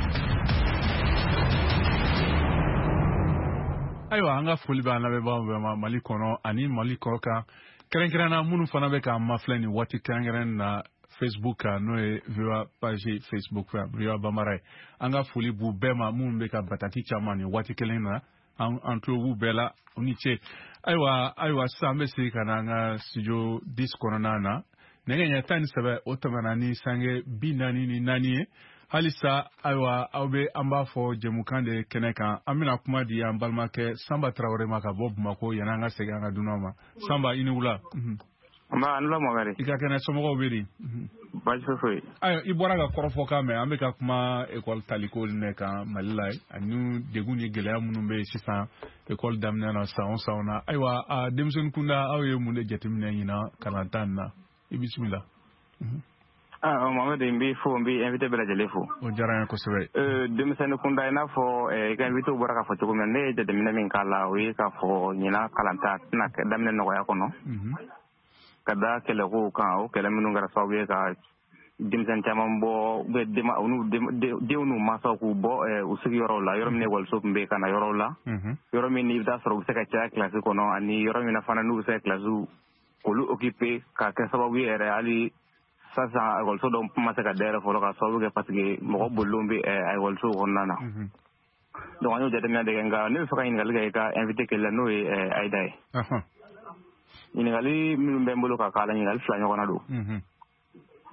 Ayiwa an ka foli bɛ an lamɛnbagaw bɛɛ ma Mali kɔnɔ ani Mali kɔ kan kɛrɛnkɛrɛnna minnu fana bɛ k'an mafilɛ nin waati kɛrɛnkɛrɛnnen na Facebook kan n'o ye V O A page Facebook fɛ V O A Bambara ye an ka foli b'u bɛɛ ma minnu bɛ ka bataki caman nin waati kelen na an an tulo b'u bɛɛ la u ni ce ayiwa ayiwa sisan an bɛ segin ka na an ka studio dix kɔnɔna na nɛgɛ ɲɛ tan ni saba o tɛmɛna ni sange bi naani ni naani ye halisa ayiwa aw bɛ an b'a fɔ jɛmukan de kɛnɛ kan an bɛna kuma di an balimakɛ Sanba Tarawele ma ka bɔ Bamako yanni an ka segin an ka dunanw ma Sanba i ni wula. Nba an la Mohamɛdi. I ka kɛnɛ somɔgɔw bɛ di. Baasi foyi foyi. Ayiwa i bɔra ka kɔrɔfɔkan mɛn an bɛ ka kuma ekɔli taliko ne kan Mali la ani degun ni gɛlɛya minnu bɛ yen sisan ekɔli daminɛ na san o san na ayiwa denmisɛnnin kunda aw ye mun de jateminɛ ɲinan kalan tan na i bisimila. Ah Mohamɛdi n b'i fo n b'i invité bɛɛ lajɛlen fo. O diyara n ye kosɛbɛ. Denmisɛnnin kunda i n'a fɔ i ka invité bɔra k'a fɔ cogo min na ne ye jateminɛ min k'a la o ye k'a fɔ ɲinan kalan ta tɛna daminɛ nɔgɔya kɔnɔ. Ka da kɛlɛkow kan o kɛlɛ minnu kɛra sababu ye ka denmisɛn caman bɔ u bɛ denw n'u mansaw k'u bɔ u sigiyɔrɔw la yɔrɔ min ekɔliso tun bɛ yen ka na yɔrɔw la yɔrɔ min i bɛ taa sɔrɔ u bɛ se ka caya kilasi kɔnɔ ani yɔrɔ min na fana n'u bɛ se ka kilasiw k'olu occupé ka kɛ sababu ye yɛrɛ hali sisan ekɔliso dɔw ma se ka dayɛlɛ fɔlɔ ka sababu kɛ parce que mɔgɔ bolilenw bɛ ekɔliso kɔnɔna na donc an y'o jateminɛ de kɛ nka ne bɛ fɛ ka ɲininkali kɛ i ka invité kɛ la n'o ye Ayida ye ɲininkali minnu bɛ n bolo ka k'a la ɲininkali fila ɲɔgɔnna don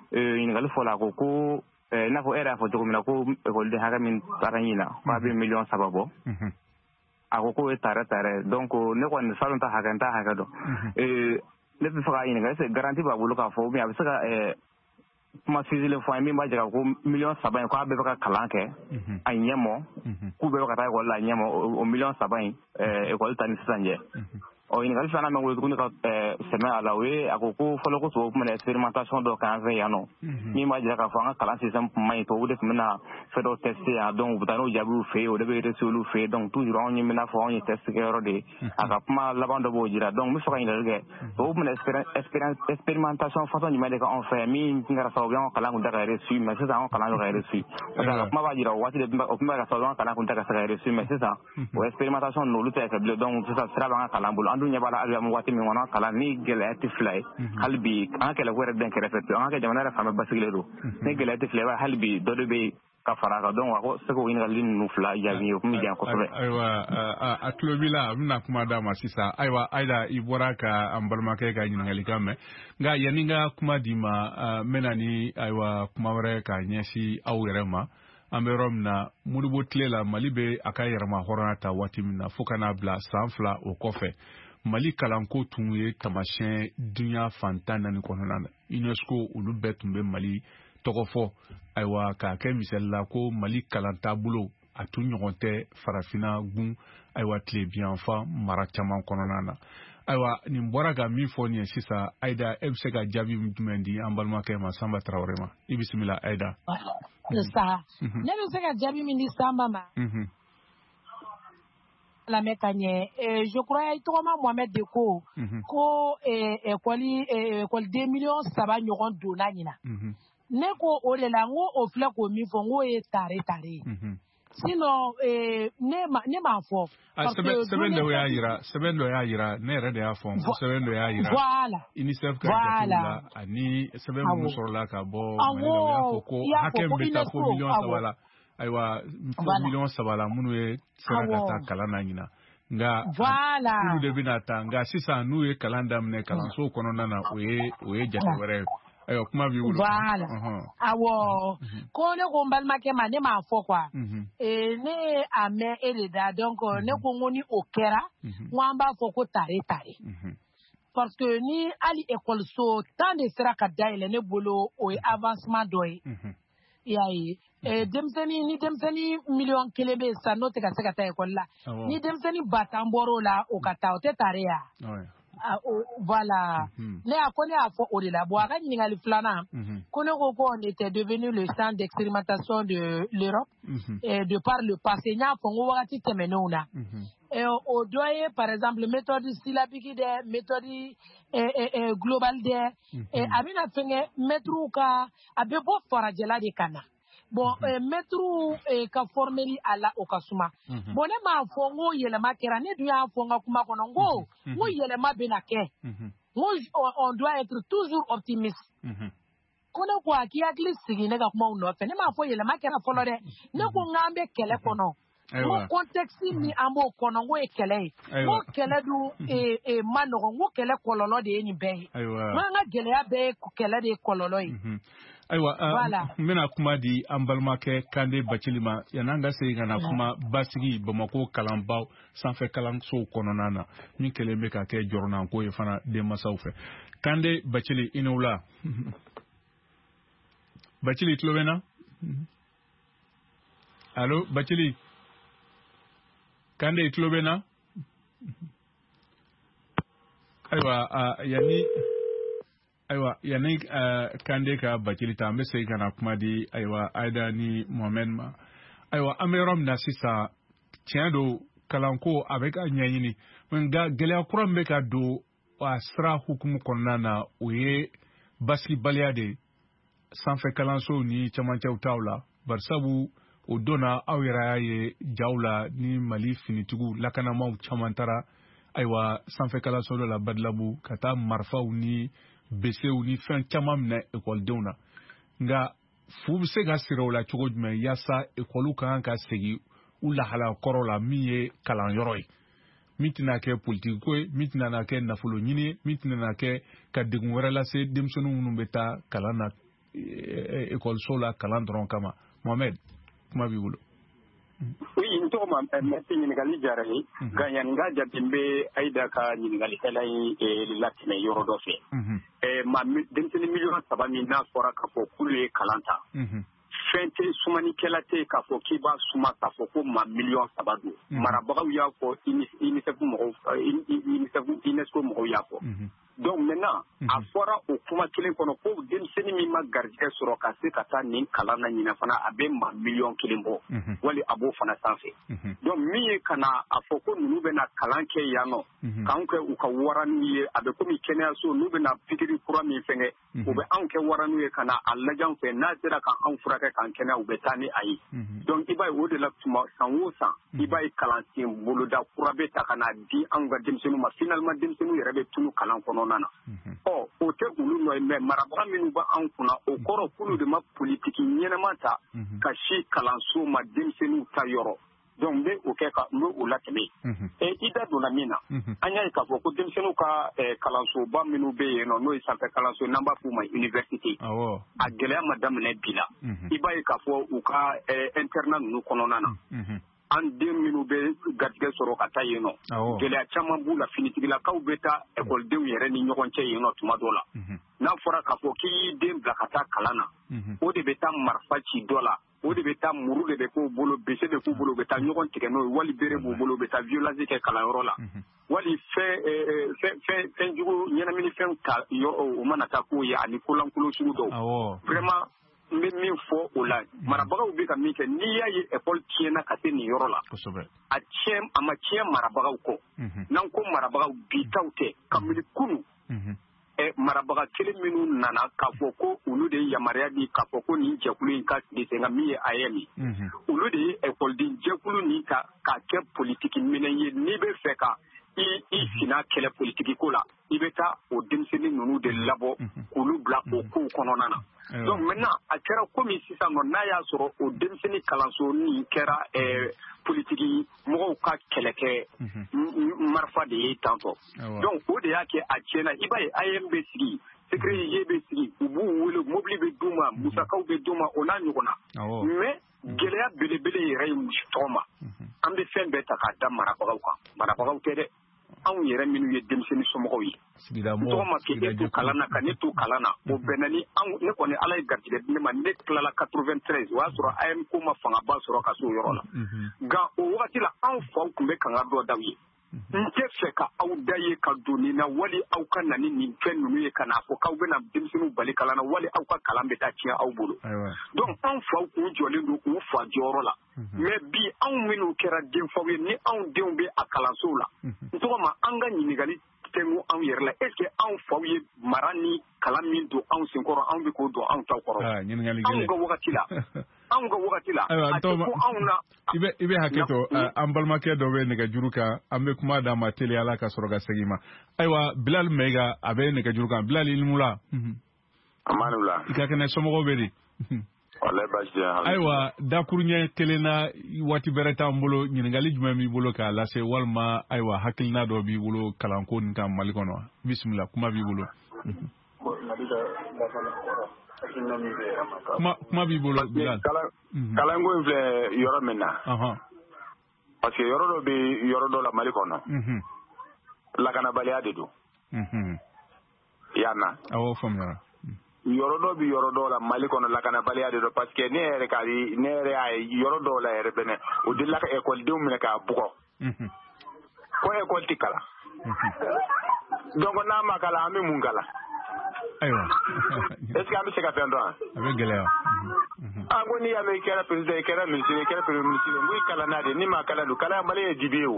ɲininkali fɔ la ko ko i n'a fɔ e yɛrɛ y'a fɔ cogo min na ko ekɔliden hakɛ min taara ɲin na k'a bɛ miliyɔn saba bɔ a ko k'o ye tare tare donc ne kɔni salon ta hakɛ n t'a hakɛ dɔn ne bɛ fɛ k'a ɲininka est-ce que garantie b'a bolo k'a fɔ ou bien a bɛ se ka kuma sinsinnen fɔ an ye min b'a jira ko miliyɔn saba in k'a bɛɛ bɛ ka kalan kɛ a ɲɛmɔ k'u bɛɛ bɛ ka taa ekɔli la a ɲɛmɔ o miliyɔn saba in ekɔli ta ni sisan cɛ ɔ ɲininkali filanan bɛ wele tuguni ka sɛmɛ a la o ye a ko ko fɔlɔ ko tubabu tun bɛ na expérimentation dɔ k'an fɛ yan nɔ min b'a jira k'a fɔ an ka kalan système tun man ɲi tubabu de tun bɛ na fɛn dɔw tester yan donc u bɛ taa n'o jaabiw fɛ yen o de bɛ reçu olu fɛ yen donc toujours anw ye min n'a fɔ anw ye test kɛyɔrɔ de ye a ka kuma laban dɔ b'o jira donc n bɛ fɛ ka ɲininkali kɛ tubabu tun bɛ na expérimentation façon jumɛn de kɛ anw fɛ yan min kɛra sababu ye an ka kalan tun tɛ ka reçu mais sisan an ka kalan bɛ ka reçu parce que a ka kuma b'a jira o waati de o tun bɛ ka sababu an ka kalan tun tɛ ka se ka reçu mais sisan o expérimentation ninnu olu tɛ ka kɛ bilen donc sisan sira b'an ka kalan bolo an dun ɲɛ b'a la hali waati min kɔnɔ kalan ni gɛlɛya tɛ fila ye hali bi an ka kɛlɛko yɛrɛ bɛn kɛrɛfɛ an ka kɛ jamana yɛrɛ faamɛ basigilen don ni gɛlɛya tɛ fila ye hali bi dɔ de bɛ ka fara a kan donc a ko se k'o ɲininkali ninnu fila jaabi ye o kun bɛ diyan kosɛbɛ. ayiwa a tulo b'i la a bɛna kuma d'a ma sisan ayiwa Ayida i bɔra ka an balimakɛ ka ɲininkali kan mɛn nka yanni n ka kuma d'i ma n bɛna ni ayiwa kuma wɛrɛ ka ɲɛsin aw yɛrɛ ma an bɛ yɔrɔ min na Modibo tile la Mali bɛ a ka yɛrɛma hɔrɔnya ta waati min na fo ka n'a bila san fila o kɔfɛ Mali kalanko tun ye tamasiyɛn dunya fantan naani kɔnɔna na UNESCO olu bɛɛ tun bɛ Mali tɔgɔ fɔ ayiwa k'a kɛ misali la ko Mali kalan taabolo a tun ɲɔgɔn tɛ farafinna gun ayiwa tilebiyanfan mara caman kɔnɔna na ayiwa nin bɔra ka min fɔ nin ye sisan Ayida e bɛ se ka jaabi jumɛn di an balimakɛ ma Sanba Tarawele ma i bisimila Ayida. Sa ne bɛ se ka jaabi min di Sanba ma. lamɛn ka ɲɛ je crois tɔgɔma Mohamed de ko ko école écoleden miliyɔn saba ɲɔgɔn donna ɲina ne ko o de la n ko o filɛ k'o min fɔ n k'o ye tare tare ye sinon ne ma ne m'a fɔ. sɛbɛn dɔ y'a yira sɛbɛn dɔ y'a yira ne yɛrɛ de y'a fɔ sɛbɛn dɔ y'a yira voilà UNICEF ka jate la ani sɛbɛn minnu sɔrɔla ka bɔ Mali la u y'a fɔ ko hakɛ min bɛ taa fo miliyɔn saba la ayiwa fo miliyɔn saba la minnu ye sera ka taa kalan na ɲina nka olu de bɛna taa nka sisan n'u ye kalan daminɛ kalanso kɔnɔna na o ye o ye jate wɛrɛ ye. Ayiwa kuma b'i bolo. Voilà. Awɔ ko ne ko n balimakɛ ma ne m'a fɔ quoi ne a mɛn e de da donc ne ko n ko ni o kɛra n ko an b'a fɔ ko tare tare parce que ni hali ekɔliso tan de sera ka dayɛlɛ ne bolo o ye avancement dɔ ye i y'a ye denmisɛnnin ni denmisɛnnin miliyɔn kelen bɛ yen sisan n'o tɛ ka se ka taa ekɔli la ni denmisɛnnin ba tan bɔra o la o ka taa o tɛ tare ya. Voilà. Ne a ko ne y'a fɔ o de la bon a ka ɲininkali filanan ko ne ko ko on était devenu le centre d'expérimentation de l'Europe de par le passé n y'a fɔ n ko wagati tɛmɛnenw na o dɔ ye par exemple méthode syllabique dɛ méthode globale dɛ a bɛna fɛnkɛ maîtres ka a bɛ bɔ farajɛla de ka na. Bon, maîtres ka formeli a la o ka suma. Bon, ne m'a fɔ n ko yɛlɛma kɛra ne dun y'a fɔ n ka kuma kɔnɔ n ko n ko yɛlɛma bɛna kɛ n ko on doit être toujours optimiste. Ko ne ko a k'i hakili sigi ne ka kumaw nɔfɛ ne m'a fɔ yɛlɛma kɛra fɔlɔ dɛ ne ko n k'an bɛ kɛlɛ kɔnɔ. N ko contexte min an b'o kɔnɔ n ko ye kɛlɛ ye n ko kɛlɛ dun ma nɔgɔn n ko kɛlɛ kɔlɔlɔ de ye nin bɛɛ ye n k'an ka gɛlɛya bɛɛ ye kɛlɛ de ye kɔlɔlɔ ye. Ayiwa n bɛna kuma di an balimakɛ Kande Bacili ma yan'an ka segin ka na kuma basigi Bamako kalanbaw sanfɛ kalansow kɔnɔna na min kɛlen bɛ ka kɛ jɔrɔnanko ye fana denmansaw fɛ Kande Bacili i n'o la Bacili i tulo bɛ n na allo Bacili Kande i tulo bɛ n na ayiwa yanni ayiwa yanni Kande ka Bacili ta an bɛ segin ka na kuma di ayiwa Ayida ni Mohamed ma ayiwa an bɛ yɔrɔ min na sisan tiɲɛ don kalanko a bɛ ka ɲɛɲini nka gɛlɛya kura min bɛ ka don a sira hukumu kɔnɔna na o ye basigibaliya de ye sanfɛ kalansow ni camancɛw taw la barisabu o donna aw yɛrɛ y'a ye jaw la ni Mali finitigiw lakanamaw caman taara ayiwa sanfɛ kalanso dɔ la Badilabu ka taa marifaw ni besew ni fɛn caman minɛ ekɔlidenw na nka fu bɛ se ka siri o la cogo jumɛn yaasa ekɔliw ka kan ka segin u lahala kɔrɔ la min ye kalanyɔrɔ ye min tɛna kɛ politiki ko ye min tɛna kɛ nafolo ɲini ye min tɛna kɛ ka degun wɛrɛ lase denmisɛnninw minnu bɛ taa kalan na école so la kalan dɔrɔn kama Mohamed kuma b'i bolo. Oui, n tɔgɔ ma merci ɲininkali diyara ye nka yanni n ka jate n bɛ Ayida ka ɲininkalikɛla in latɛmɛ yɔrɔ dɔ fɛ maa denmisɛnnin miliyɔn saba min n'a fɔra k'a fɔ k'olu ye kalan ta fɛn tɛ sumanikɛla tɛ k'a fɔ k'i b'a suma k'a fɔ ko maa miliyɔn saba don marabagaw y'a fɔ UNICEF mɔgɔw UNESCO mɔgɔw y'a fɔ donc maintenant a fɔra o kuma kelen kɔnɔ ko denmisɛnnin min ma garijɛgɛ sɔrɔ ka se ka taa nin kalan na ɲina fana a bɛ maa miliyɔn kelen bɔ wali a b'o fana sanfɛ donc min ye ka na a fɔ ko ninnu bɛna kalan kɛ yan nɔ k'anw kɛ u ka waraniw ye a bɛ komi kɛnɛyaso n'u bɛna pikiri kura min fɛngɛ u bɛ anw kɛ waraniw ye ka na a lajɛ anw fɛ n'a sera ka anw furakɛ k'an kɛnɛya u bɛ taa ni a ye donc i b'a ye o de la tuma san o san i b'a ye kalansen boloda kura bɛ ta ka na di anw ka denmisɛnninw ma finalement denmisɛnninw yɛrɛ bɛ tunu kalan kɔnɔ na ɔ o tɛ olu nɔ ye mɛ marabaga minnu bɛ anw kunna o kɔrɔ k'olu de ma politiki ɲɛnama ta ka si kalanso ma denmisɛnninw ta yɔrɔ donc n bɛ o kɛ ka n bɛ o latɛmɛ ɛ i da donna min na an y'a ye k'a fɔ ko denmisɛnninw ka kalansoba minnu bɛ yen nɔ n'o ye sanfɛ kalanso n'an b'a fɔ o ma université a gɛlɛya ma daminɛ bi la i b'a ye k'a fɔ u ka internat ninnu kɔnɔna na an den minnu bɛ garijɛgɛ sɔrɔ ka taa yen nɔ gɛlɛya caman b'u la finitigilakaw bɛ taa ekɔlidenw yɛrɛ ni ɲɔgɔn cɛ yen nɔ tuma dɔ la n'a fɔra k'a fɔ k'i y'i den bila ka taa kalan na o de bɛ taa marifa ci dɔ la o de bɛ taa muru de bɛ k'u bolo bese de k'u bolo u bɛ taa ɲɔgɔn tigɛ n'o ye wali bere b'u bolo u bɛ taa violence kɛ kalanyɔrɔ la wali fɛn jugu ɲɛnaminifɛnw ta o mana taa k'o ye ani kolankolon sugu dɔw vraiment n bɛ min fɔ o la marabagaw bɛ ka min kɛ n'i y'a ye école tiɲɛna ka se nin yɔrɔ la a tiɲɛ a ma tiɲɛ marabagaw kɔ n'an ko marabagaw bi taw tɛ kabini kunu marabaga kelen minnu nana k'a fɔ ko olu de ye yamaruya di k'a fɔ ko nin jɛkulu in ka sigi sen kan min ye A M ye olu de ye écoleden jɛkulu nin ta k'a kɛ politiki minɛn ye n'i bɛ fɛ ka i i sina kɛlɛ politiki ko la i bɛ taa o denmisɛnnin ninnu de labɔ k'olu bila o kow kɔnɔna na donc maintenant a kɛra komi sisan nɔ n'a y'a sɔrɔ o denmisɛnnin kalanso nin kɛra politiki mɔgɔw ka kɛlɛkɛ marifa de ye tantɔ donc o de y'a kɛ a tiɲɛna i b'a ye A M bɛ sigi secret ye bɛ sigi u b'u wele mobili bɛ d'u ma musakaw bɛ d'u ma o n'a ɲɔgɔnna mais gɛlɛya belebele yɛrɛ ye muso tɔgɔ ma an bɛ fɛn bɛɛ ta k'a da marabagaw kan marabagaw tɛ dɛ anw yɛrɛ minnu ye denmisɛnnin somɔgɔw ye tɔgɔ ma kɛ e to kalan na ka ne to kalan na o bɛnna ni ne kɔni ala ye garijɛgɛ di ne ma ne tilala quatre-vingt-treize o y'a sɔrɔ A M ko ma fangaba sɔrɔ ka se o yɔrɔ la nka o wagati la anw faw tun bɛ kanga dɔ d'aw ye n tɛ fɛ ka aw da ye ka don nin na wali aw ka na ni nin fɛn ninnu ye ka na fɔ k'aw bɛna denmisɛnninw bali kalan na wali aw ka kalan bɛ taa tiɲɛ aw bolo donc anw faw kun jɔlen don u fa jɔyɔrɔ la mais bi anw minnu kɛra denfaw ye ni anw denw bɛ a kalansow la n tɔgɔ ma an ka ɲininkali tɛngu anw yɛrɛ la est ce que anw faw ye mara ni kalan min don anw senkɔrɔ anw bɛ k'o don anw taw kɔrɔ anw ka wagati la anw ka wagati la a tɛ ko anw na i bɛ i bɛ hakɛ to an balimakɛ dɔ bɛ nɛgɛjuru kan an bɛ kuma d'a ma teliya la ka sɔrɔ ka segin ma ayiwa Bilal Maiga a bɛ nɛgɛjuru kan Bilal i ni wula i ka kɛnɛ somɔgɔw bɛ di ayiwa dakuruɲɛ kelen na waati bɛrɛ t'an bolo ɲininkali jumɛn b'i bolo k'a lase walima ayiwa hakilina dɔ b'i bolo kalanko nin kan Mali kɔnɔ bisimila kuma b'i bolo kuma kuma b'i bolo Bilal kalanko in filɛ yɔrɔ min na parce que yɔrɔ dɔ bɛ yɔrɔ dɔ la Mali kɔnɔ lakanabaliya de don yanna awɔ faamuyara yɔrɔ dɔ bɛ yɔrɔ dɔw la Mali kɔnɔ lakanabaliya de don parce que ne yɛrɛ ka ne yɛrɛ y'a ye yɔrɔ dɔw la yɛrɛ fɛnɛ o delila ka ekɔlidenw minɛ k'a bugɔ ko ekɔli tɛ kalan donc n'a ma kalan an bɛ mun kalan ayiwa est ce que an bɛ se ka fɛn dɔn a bɛ gɛlɛya an ko n'i y'a mɛn i kɛra président i kɛra ministre i kɛra premier ministre n ko i kalanna de n'i ma kalan don kalan Mali ye dibi ye o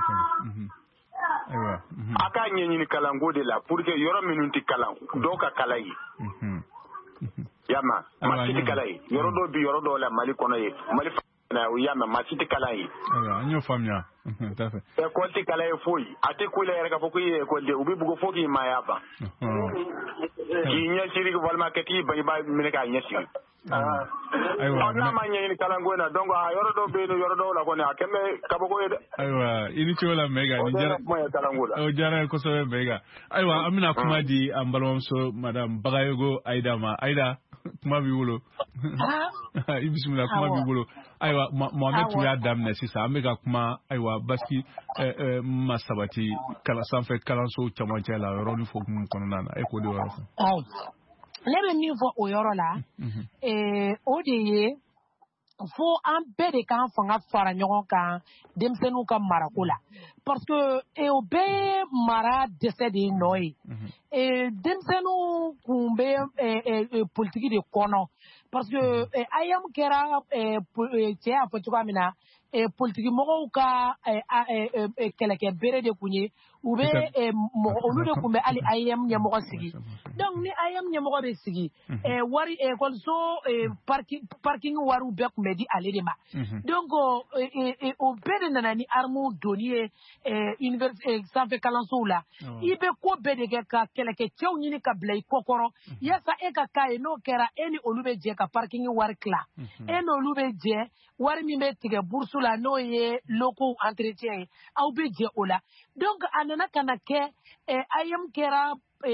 a k'a ɲɛɲini kalanko de la pour que yɔrɔ minnu tɛ kalan dɔw ka kalan ye y'a mɛn maa si tɛ kalan ye yɔrɔ dɔw bɛ yɔrɔ dɔw la Mali kɔnɔ ye Mali o y'a mɛn maa si tɛ kalan ye an y'o faamuya ekɔli tɛ kalan ye foyi a tɛ ko la yɛrɛ k'a fɔ ko i ye ekɔliden u bɛ bugo fo k'i maaya ban k'i ɲɛsiri walima kɛ k'i ban i b'a minɛ k'a ɲɛsiri n'a ma ɲɛɲini kalanko in na donc a yɔrɔ dɔw bɛ yen yɔrɔ dɔw la kɔni a kɛn bɛ kabako ye dɛ ayiwa i ni ce o la Maiga o diyara ye kosɛbɛ Maiga ayiwa an bɛna kuma di an balimamuso madame Bagayogo Ayida ma Ayida kuma b'i bolo i bisimila kuma b'i bolo ayiwa Mohamed tun y'a daminɛ sisan an bɛ ka kuma ayiwa basi ma sabati sanfɛ kalanso camancɛ la yɔrɔnin fɔkumu kɔnɔna na e k'o de yɔrɔ fɔ. Ne bɛ min fɔ o yɔrɔ la o de ye fo an bɛɛ de k'an fanga fara ɲɔgɔn kan denmisɛnninw ka marako la parce que o bɛɛ ye mara dɛsɛ de ye nɔ ye denmisɛnninw kun bɛ politiki de kɔnɔ parce que A E M kɛra cɛ y'a fɔ cogoya min na politiki mɔgɔw ka kɛlɛkɛ bere de kun ye u bɛ olu de kun bɛ hali A E M ɲɛmɔgɔ sigi donc ni A E M ɲɛmɔgɔ bɛ sigi wari ekɔliso parking wariw bɛɛ kun bɛ di ale de ma donc o bɛɛ de nana ni armes donni ye sanfɛ kalansow la i bɛ ko bɛɛ de kɛ ka kɛlɛkɛcɛw ɲini ka bila i kɔkɔrɔ yasa e ka k'a ye n'o kɛra e ni olu bɛ jɛ ka parking wari tila e n'olu bɛ jɛ wari min bɛ tigɛ bourse la n'o ye locaux entretien ye aw bɛ jɛ o la donc a nana ka na kɛ A E M kɛra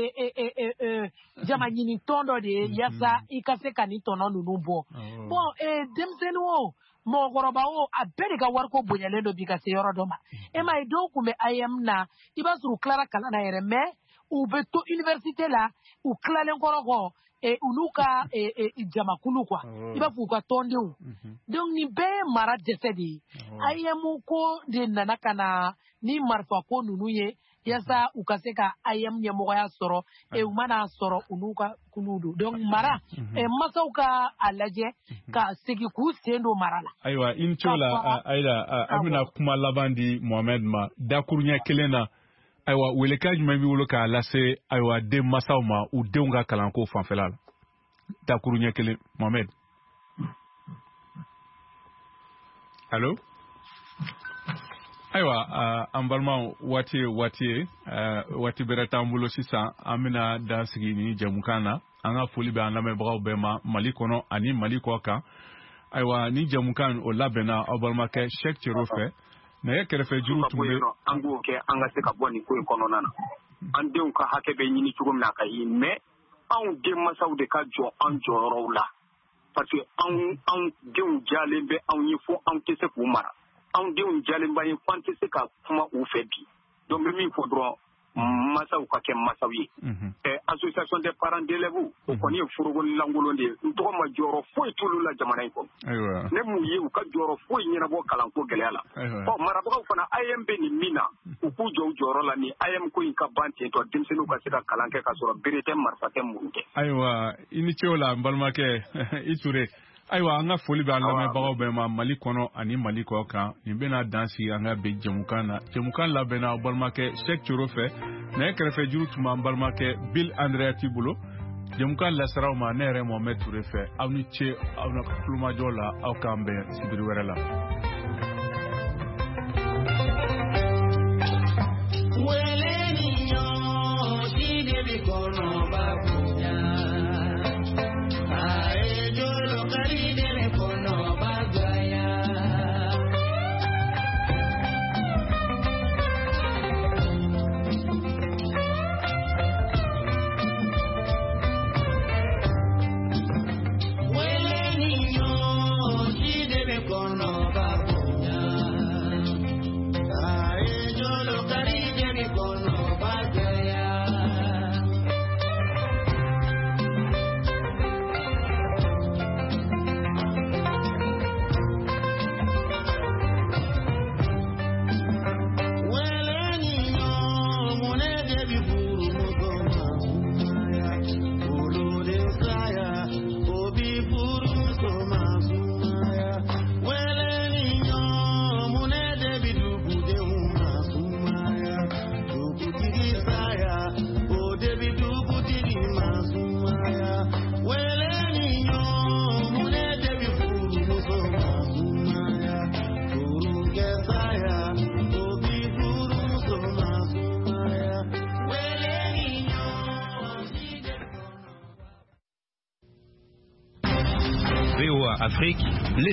jama ɲini tɔn dɔ de ye yasa i ka se ka ni tɔnɔ ninnu bɔ bon denmisɛnnin o mɔgɔkɔrɔba o a bɛɛ de ka wariko bonyalen don bi ka se yɔrɔ dɔ ma e ma ye dɔw kun bɛ A E M na i b'a sɔrɔ u tilara kalan na yɛrɛ mais u bɛ to université la u tilalen kɔrɔ kɔ u n'u ka jamakulu quoi i b'a fɔ u ka tɔndenw donc nin bɛɛ ye mara dɛsɛ de ye A E M ko de nana ka na ni marifa ko ninnu ye yasa u ka se ka A E M ɲɛmɔgɔya sɔrɔ u mana sɔrɔ u n'u ka kulu don donc mara masaw ka a lajɛ ka segin k'u sen don mara la. Ayiwa i ni ce o la Ayida an bɛna kuma laban di Mohamed ma dakuruɲɛ kelen na ayiwa welekan jumɛn b'i bolo k'a lase ayiwa den masaw ma u denw ka kalanko fanfɛla la dakuruɲɛ kelen Mohamed. Allo. Ayiwa an balimaw waati ye waati ye waati bɛrɛ t'an bolo sisan an bɛna da sigi ni jɛmukan na an ka foli bɛ an lamɛnbagaw bɛɛ ma Mali kɔnɔ ani Mali kɔ kan ayiwa ni jɛmukan o labɛnna aw balimakɛ Cheikh Thierno fɛ nɛgɛ kɛrɛfɛ juru tun bɛ an k'o kɛ an ka se ka bɔ nin ko in kɔnɔna na an denw ka hakɛ bɛ ɲini cogo min na ka ye mais anw den masaw de ka jɔ an jɔyɔrɔw la parce que anw anw denw jalen bɛ anw ye fo anw tɛ se k'u mara anw denw jalenba ye f'an tɛ se ka kuma u fɛ bi donc n bɛ min fɔ dɔrɔn masaw ka kɛ masaw ye association des parents d'élèves o kɔni ye forokoni lankolon de ye n tɔgɔ ma jɔyɔrɔ foyi t'olu la jamana in kɔnɔ ne m'u ye u ka jɔyɔrɔ foyi ɲɛnabɔ kalanko gɛlɛya la ɔ marabagaw fana A E M bɛ nin min na u k'u jɔ u jɔyɔrɔ la ni A E M ko in ka ban ten tɔ denmisɛnninw ka se ka kalan kɛ ka sɔrɔ bere tɛ marifa tɛ muru tɛ. Ayiwa i ni ce o la n balimakɛ i Ture. Ayiwa an ka foli bɛ an lamɛnbagaw bɛɛ ma Mali kɔnɔ ani Mali kɔ kan nin bɛna dan sigi an ka bi jɛmukan na jɛmukan labɛnna aw balimakɛ Cheikh Thierno fɛ nɛgɛ kɛrɛfɛ juru tun b'an balimakɛ Bill Andrea t'i bolo jɛmukan lasaraw ma ne yɛrɛ Mohamed Ture fɛ aw ni ce aw na kulumajɔ la aw k'an bɛn sibiri wɛrɛ la. Afrique,